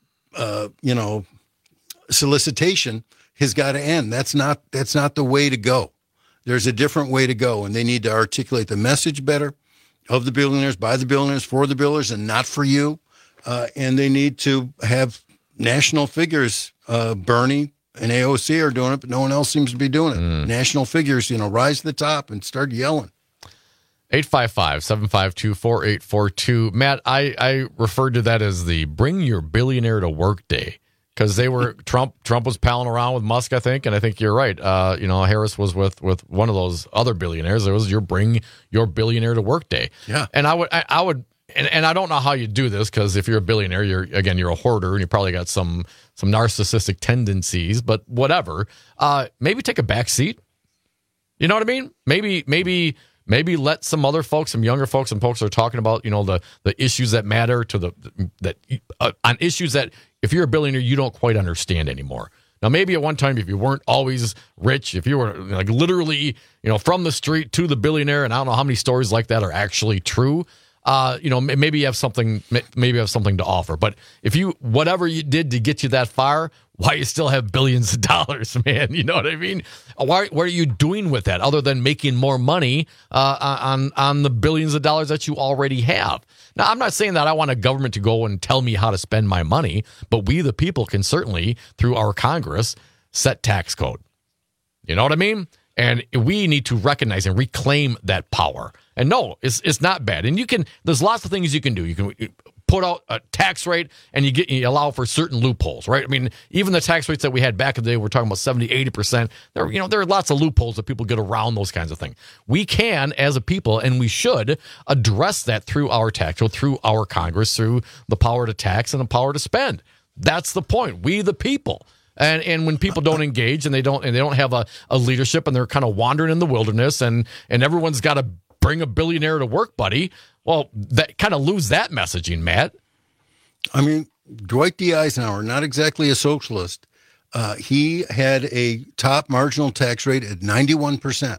solicitation has got to end. That's not the way to go. There's a different way to go, and they need to articulate the message better of the billionaires, by the billionaires, for the billionaires, and not for you. And they need to have national figures. Bernie and AOC are doing it, but no one else seems to be doing it. National figures, rise to the top and start yelling. 855-752-4842. Matt, I referred to that as the bring your billionaire to work day. Because they were Trump was palling around with Musk, I think, and I think you're right. Harris was with one of those other billionaires. It was your bring your billionaire to work day. Yeah, and I would, and I don't know how you do this, because if you're a billionaire, you're a hoarder and you probably got some narcissistic tendencies. But whatever, maybe take a back seat. You know what I mean? Maybe maybe let some other folks, some younger folks, and folks that are talking about, the issues that matter on issues that if you're a billionaire, you don't quite understand anymore. Now, maybe at one time, if you weren't always rich, if you were like literally, from the street to the billionaire, and I don't know how many stories like that are actually true, maybe you have something to offer. But if whatever you did to get you that far, why you still have billions of dollars, man? You know what I mean? What are you doing with that other than making more money on the billions of dollars that you already have? Now, I'm not saying that I want a government to go and tell me how to spend my money, but we, the people, can certainly, through our Congress, set tax code. You know what I mean? And we need to recognize and reclaim that power. And no, it's not bad. And there's lots of things you can do. You can put out a tax rate and you allow for certain loopholes, right? I mean, even the tax rates that we had back in the day, we're talking about 70, 80%. There are lots of loopholes that people get around those kinds of things. We can, as a people, and we should address that through our tax code, through our Congress, through the power to tax and the power to spend. That's the point. We, the people. And when people don't engage and they don't have a leadership and they're kind of wandering in the wilderness and everyone's got to bring a billionaire to work, buddy. Well, that kind of lose that messaging, Matt. I mean, Dwight D. Eisenhower, not exactly a socialist. He had a top marginal tax rate at 91%.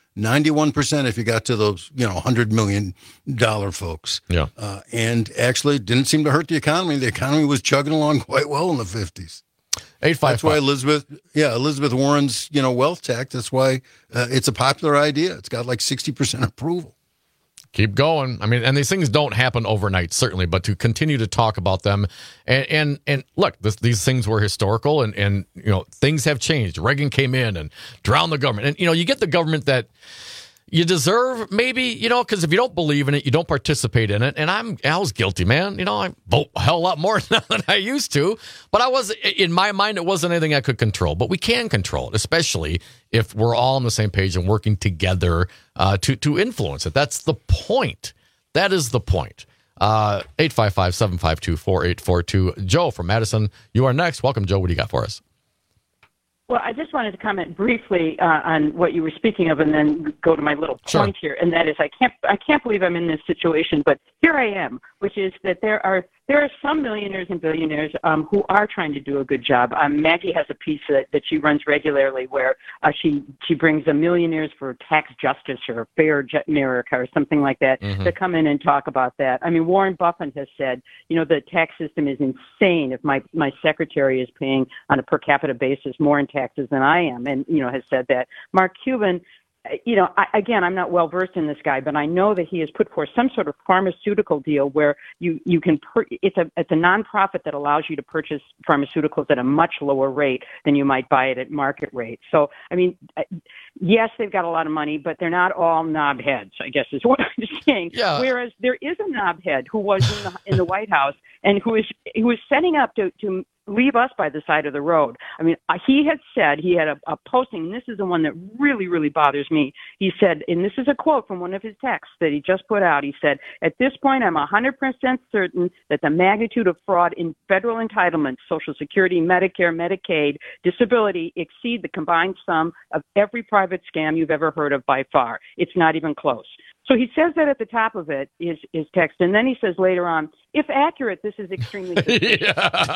91% if you got to those, $100 million folks. Yeah. And actually it didn't seem to hurt the economy. The economy was chugging along quite well in the 50s. 855. That's why Elizabeth Warren's, wealth tax, that's why it's a popular idea. It's got like 60% approval. Keep going. I mean, and these things don't happen overnight, certainly, but to continue to talk about them and look, these things were historical and things have changed. Reagan came in and drowned the government. And, you get the government that you deserve, maybe, because if you don't believe in it, you don't participate in it. And I was guilty, man. I vote a hell of a lot more now than I used to. But in my mind, it wasn't anything I could control. But we can control it, especially if we're all on the same page and working together to influence it. That's the point. That is the point. 855-752-4842. Joe from Madison, you are next. Welcome, Joe. What do you got for us? Well, I just wanted to comment briefly on what you were speaking of, and then go to my little point here. And that is, I can't believe I'm in this situation, but here I am, which is that there are some millionaires and billionaires who are trying to do a good job. Maggie has a piece that she runs regularly where she brings a Millionaires for Tax Justice or Fair America or something like that to come in and talk about that. I mean, Warren Buffett has said, the tax system is insane. If my secretary is paying on a per capita basis more in taxes than I am, and has said that. Mark Cuban, I'm not well versed in this guy, but I know that he has put forth some sort of pharmaceutical deal where you can it's a nonprofit that allows you to purchase pharmaceuticals at a much lower rate than you might buy it at market rate. So, I mean, yes, they've got a lot of money, but they're not all knob heads, I guess is what I'm saying. Yeah. Whereas there is a knob head who was in the White House and who was setting up to leave us by the side of the road. I mean, he had said, he had a posting, and this is the one that really, really bothers me. He said, and this is a quote from one of his texts that he just put out. He said, "At this point, I'm 100% certain that the magnitude of fraud in federal entitlements, Social Security, Medicare, Medicaid, disability, exceed the combined sum of every private scam you've ever heard of by far. It's not even close." So he says that at the top of it is text, and then he says later on, if accurate, this is extremely suspicious.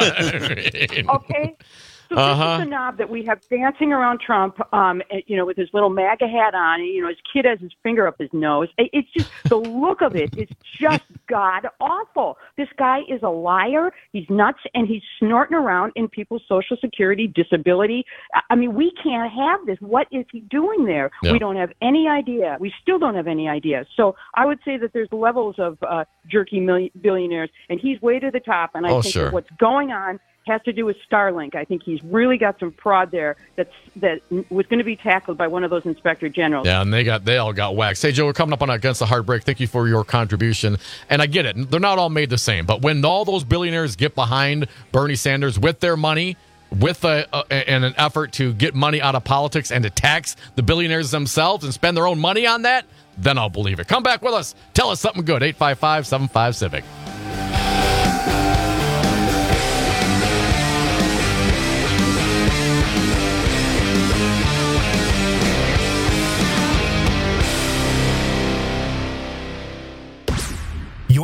Okay? So this is the knob that we have dancing around Trump, with his little MAGA hat on. His kid has his finger up his nose. It's just, the look of it is just god-awful. This guy is a liar. He's nuts, and he's snorting around in people's Social Security, disability. I mean, we can't have this. What is he doing there? Yeah. We don't have any idea. We still don't have any idea. So I would say that there's levels of jerky billionaires, and he's way to the top, and I think that what's going on has to do with Starlink. I think he's really got some fraud there that was going to be tackled by one of those inspector generals. Yeah, and they all got waxed. Hey, Joe, we're coming up on Against the Heartbreak. Thank you for your contribution. And I get it. They're not all made the same. But when all those billionaires get behind Bernie Sanders with their money, with an effort to get money out of politics and to tax the billionaires themselves and spend their own money on that, then I'll believe it. Come back with us. Tell us something good. 855-75-CIVIC.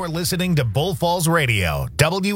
You're listening to Bull Falls Radio,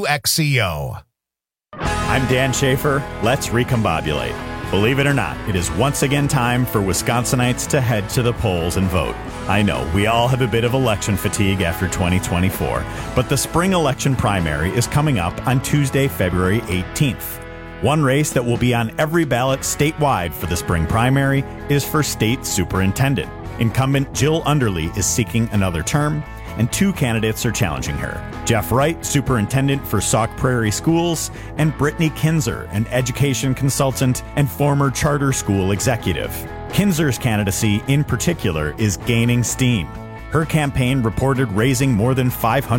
WXCO. I'm Dan Schaefer. Let's recombobulate. Believe it or not, it is once again time for Wisconsinites to head to the polls and vote. I know, we all have a bit of election fatigue after 2024, but the spring election primary is coming up on Tuesday, February 18th. One race that will be on every ballot statewide for the spring primary is for state superintendent. Incumbent Jill Underly is seeking another term, and 2 candidates are challenging her. Jeff Wright, superintendent for Sauk Prairie Schools, and Brittany Kinzer, an education consultant and former charter school executive. Kinzer's candidacy, in particular, is gaining steam. Her campaign reported raising more than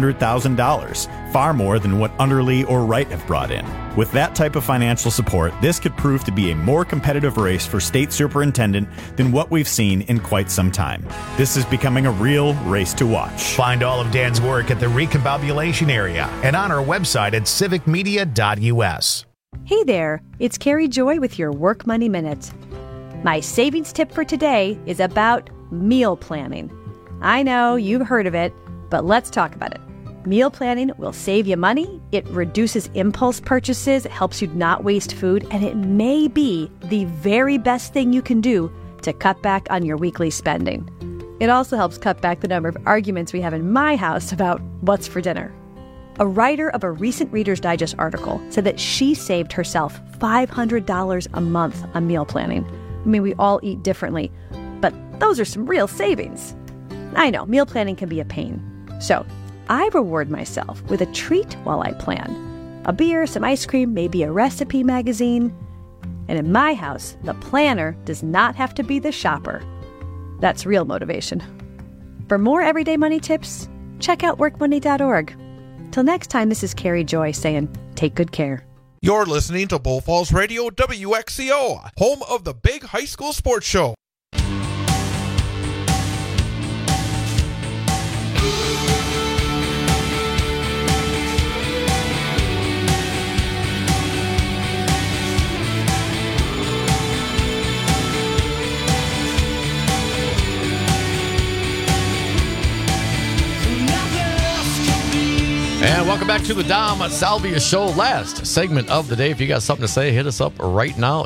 $500,000, far more than what Underly or Wright have brought in. With that type of financial support, this could prove to be a more competitive race for state superintendent than what we've seen in quite some time. This is becoming a real race to watch. Find all of Dan's work at the Recombobulation area and on our website at civicmedia.us. Hey there, it's Carrie Joy with your Work Money Minute. My savings tip for today is about meal planning. I know you've heard of it, but let's talk about it. Meal planning will save you money, it reduces impulse purchases, it helps you not waste food, and it may be the very best thing you can do to cut back on your weekly spending. It also helps cut back the number of arguments we have in my house about what's for dinner. A writer of a recent Reader's Digest article said that she saved herself $500 a month on meal planning. I mean, we all eat differently, but those are some real savings. I know, meal planning can be a pain. So, I reward myself with a treat while I plan. A beer, some ice cream, maybe a recipe magazine. And in my house, the planner does not have to be the shopper. That's real motivation. For more everyday money tips, check out workmoney.org. Till next time, this is Carrie Joy saying, take good care. You're listening to Bull Falls Radio, WXCO, home of the big high school sports show. And welcome back to the Dom Salvia Show. Last segment of the day. If you got something to say, hit us up right now,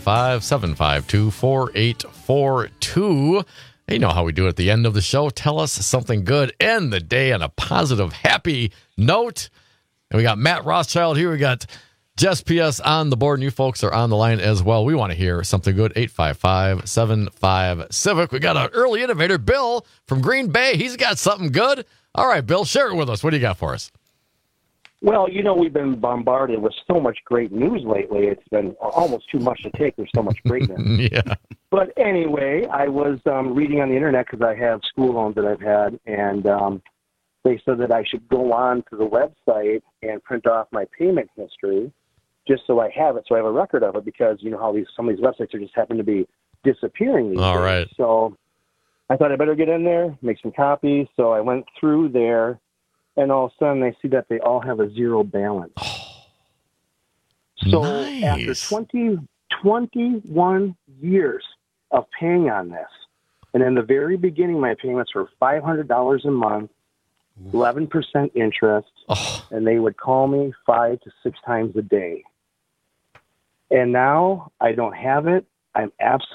855-752-4842. You know how we do it at the end of the show. Tell us something good. End the day on a positive, happy note. And we got Matt Rothschild here. We got Jess P.S. on the board, and you folks are on the line as well. We want to hear something good. 855-75-CIVIC. We got an early innovator, Bill from Green Bay. He's got something good. All right, Bill, share it with us. What do you got for us? Well, you know, we've been bombarded with so much great news lately. It's been almost too much to take. There's so much greatness. Yeah. But anyway, I was reading on the internet because I have school loans that I've had, and they said that I should go on to the website and print off my payment history just so I have it, so I have a record of it, because you know how some of these websites are just happen to be disappearing these All days. right. So I thought I better get in there, make some copies. So I went through there, and all of a sudden I see that they all have a zero balance. So after 21 years of paying on this, and in the very beginning my payments were $500 a month, 11% interest, and they would call me 5 to 6 times a day. And now I don't have it. I'm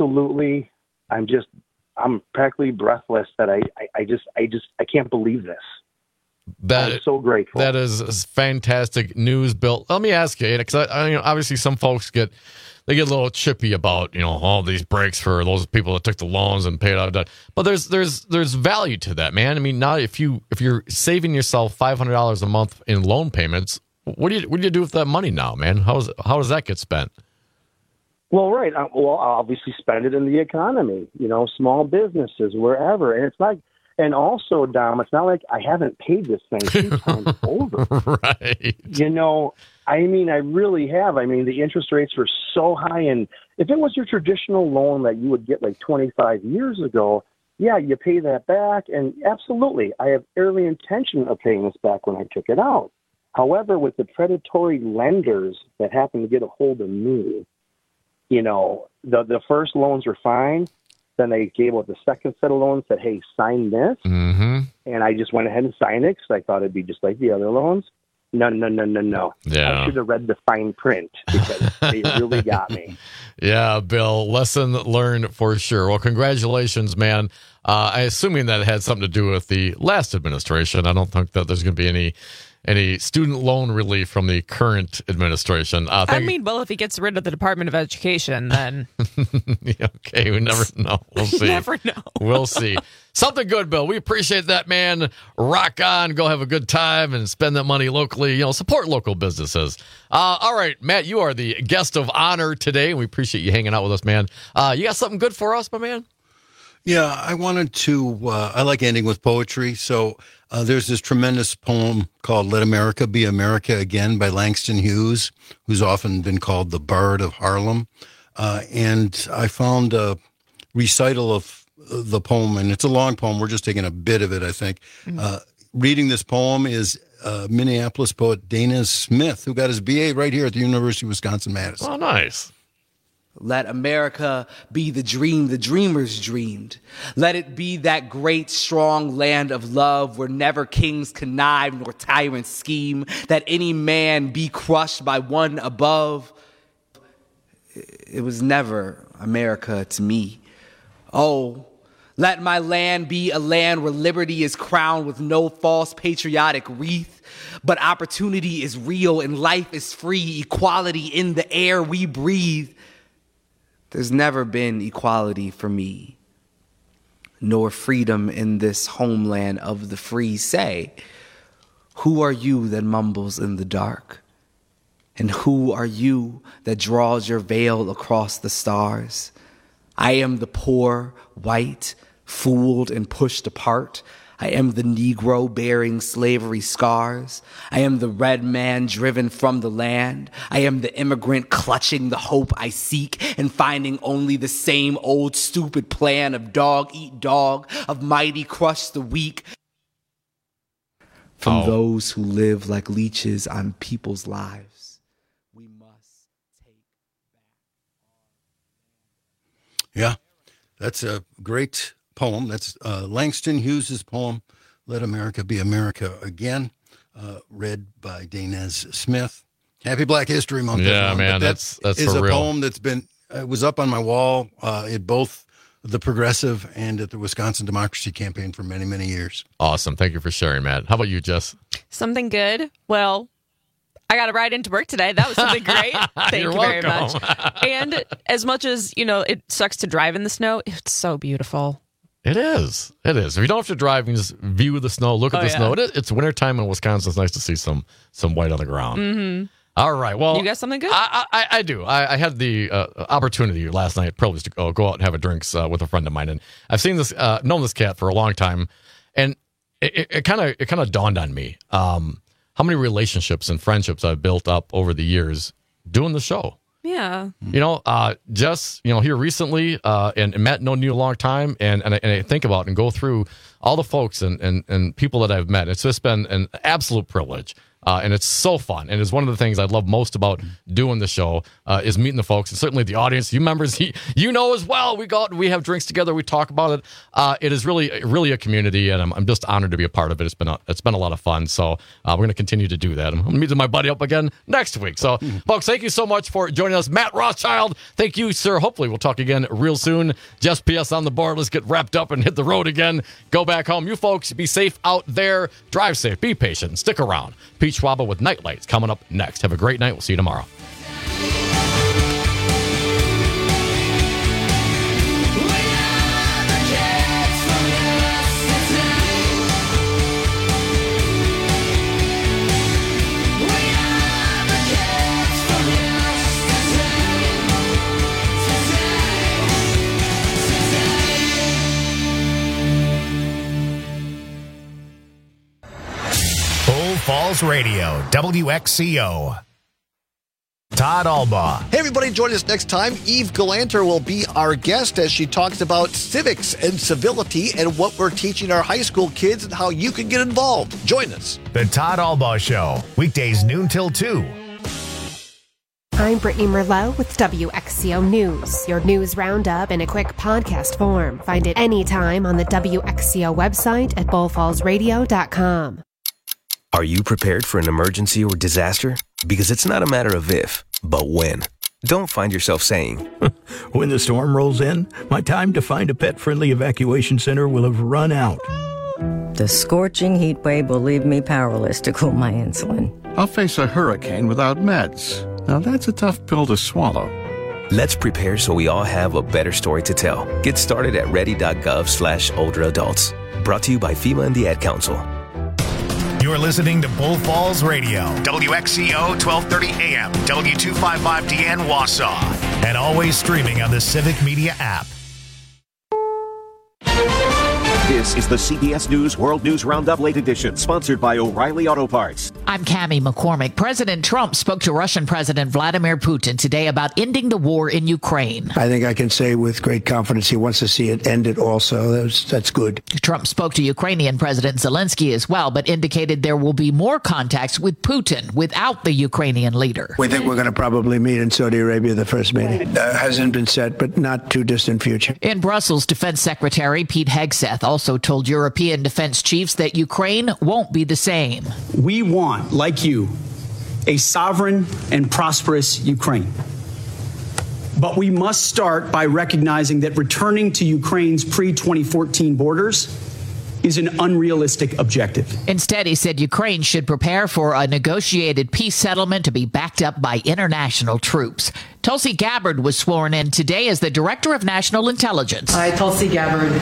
practically breathless that I can't believe this. I'm so grateful. That is fantastic news, Bill. Let me ask you, because obviously some folks get a little chippy about all these breaks for those people that took the loans and paid out debt. But there's value to that, man. I mean, now if you're saving yourself $500 a month in loan payments, what do you do with that money now, man? How does that get spent? Well, right. Well, I'll obviously spend it in the economy, small businesses, wherever. And it's like, and also, Dom, it's not like I haven't paid this thing 2 times over. Right. I mean, I really have. I mean, the interest rates were so high. And if it was your traditional loan that you would get like 25 years ago, yeah, you pay that back. And absolutely, I have every intention of paying this back when I took it out. However, with the predatory lenders that happened to get a hold of me, the first loans were fine. Then they gave out the second set of loans, said, hey, sign this. Mm-hmm. And I just went ahead and signed it because I thought it'd be just like the other loans. No. Yeah. I should have read the fine print because they really got me. Yeah, Bill, lesson learned for sure. Well, congratulations, man. I'm assuming that it had something to do with the last administration. I don't think that there's going to be any student loan relief from the current administration. Well, if he gets rid of the Department of Education, then... Okay, we never know. We'll see. Never know. We'll see. Something good, Bill. We appreciate that, man. Rock on. Go have a good time and spend that money locally. Support local businesses. All right, Matt, you are the guest of honor today. We appreciate you hanging out with us, man. You got something good for us, my man? Yeah, I wanted to, I like ending with poetry. So there's this tremendous poem called Let America Be America Again by Langston Hughes, who's often been called the Bard of Harlem. And I found a recital of the poem, and it's a long poem. We're just taking a bit of it, I think. Reading this poem is Minneapolis poet Dana Smith, who got his BA right here at the University of Wisconsin-Madison. Oh, nice. Let America be the dream the dreamers dreamed. Let it be that great, strong land of love where never kings connive nor tyrants scheme, that any man be crushed by one above. It was never America to me. Oh, let my land be a land where liberty is crowned with no false patriotic wreath, but opportunity is real and life is free, equality in the air we breathe. There's never been equality for me, nor freedom in this homeland of the free. Say, who are you that mumbles in the dark? And who are you that draws your veil across the stars? I am the poor, white, fooled and pushed apart. I am the Negro bearing slavery scars. I am the red man driven from the land. I am the immigrant clutching the hope I seek and finding only the same old stupid plan of dog eat dog, of mighty crush the weak. From those who live like leeches on people's lives, we must take back. Yeah, that's a great poem. That's Langston Hughes' poem, Let America Be America Again, read by Dana Smith. Happy Black History Month. Yeah, everyone. man, But that's is for a real. poem that's been, it was up on my wall at both the Progressive and at the Wisconsin Democracy Campaign for many, many years. Awesome. Thank you for sharing, Matt. How about you, Jess? Something good? Well, I got to ride into work today. That was something great. Thank You're you very welcome. much. And as much as, it sucks to drive in the snow, it's so beautiful. It is. It is. If you don't have to drive, you can just view the snow, look at the snow. It's wintertime in Wisconsin. It's nice to see some white on the ground. Mm-hmm. All right. Well, You got something good? I do. I had the opportunity last night, privilege to go out and have a drinks with a friend of mine, and I've seen this, known this cat for a long time, and it kind of dawned on me how many relationships and friendships I've built up over the years doing the show. Yeah. Just here recently, and Matt known you a long time, and I think about and go through all the folks and people that I've met. It's just been an absolute privilege. And it's so fun. And it's one of the things I love most about doing the show is meeting the folks, and certainly the audience, you members, you know as well. We go out and we have drinks together. We talk about it. It is really a community, and I'm just honored to be a part of it. It's been a lot of fun. So we're going to continue to do that. I'm going to meet my buddy up again next week. So, folks, thank you so much for joining us. Matt Rothschild, thank you, sir. Hopefully we'll talk again real soon. Just PS on the board. Let's get wrapped up and hit the road again. Go back home. You folks, be safe out there. Drive safe. Be patient. Stick around. Pete Schwaba with Nightlights coming up next. Have a great night. We'll see you tomorrow. Falls Radio, WXCO. Todd Albaugh. Hey, everybody, join us next time. Eve Galanter will be our guest as she talks about civics and civility and what we're teaching our high school kids and how you can get involved. Join us. The Todd Albaugh Show, weekdays noon till 2 I'm Brittany Merlot with WXCO News, your news roundup in a quick podcast form. Find it anytime on the WXCO website at bullfallsradio.com. Are you prepared for an emergency or disaster? Because it's not a matter of if, but when. Don't find yourself saying, when the storm rolls in, my time to find a pet-friendly evacuation center will have run out. The scorching heat wave will leave me powerless to cool my insulin. I'll face a hurricane without meds. Now that's a tough pill to swallow. Let's prepare so we all have a better story to tell. Get started at ready.gov/older adults. Brought to you by FEMA and the Ad Council. You're listening to Bull Falls Radio, WXCO 1230 AM, W255DN Wausau, and always streaming on the Civic Media app. This is the CBS News World News Roundup Late Edition, sponsored by O'Reilly Auto Parts. I'm Cammie McCormick. President Trump spoke to Russian President Vladimir Putin today about ending the war in Ukraine. I think I can say with great confidence he wants to see it ended also. That's good. Trump spoke to Ukrainian President Zelensky as well, but indicated there will be more contacts with Putin without the Ukrainian leader. We think we're going to probably meet in Saudi Arabia, the first meeting. Hasn't been set, but not too distant future. In Brussels, Defense Secretary Pete Hegseth also told European defense chiefs that Ukraine won't be the same. We want, like you, a sovereign and prosperous Ukraine. But we must start by recognizing that returning to Ukraine's pre-2014 borders is an unrealistic objective. Instead, he said Ukraine should prepare for a negotiated peace settlement to be backed up by international troops. Tulsi Gabbard was sworn in today as the Director of National Intelligence. I, Tulsi Gabbard,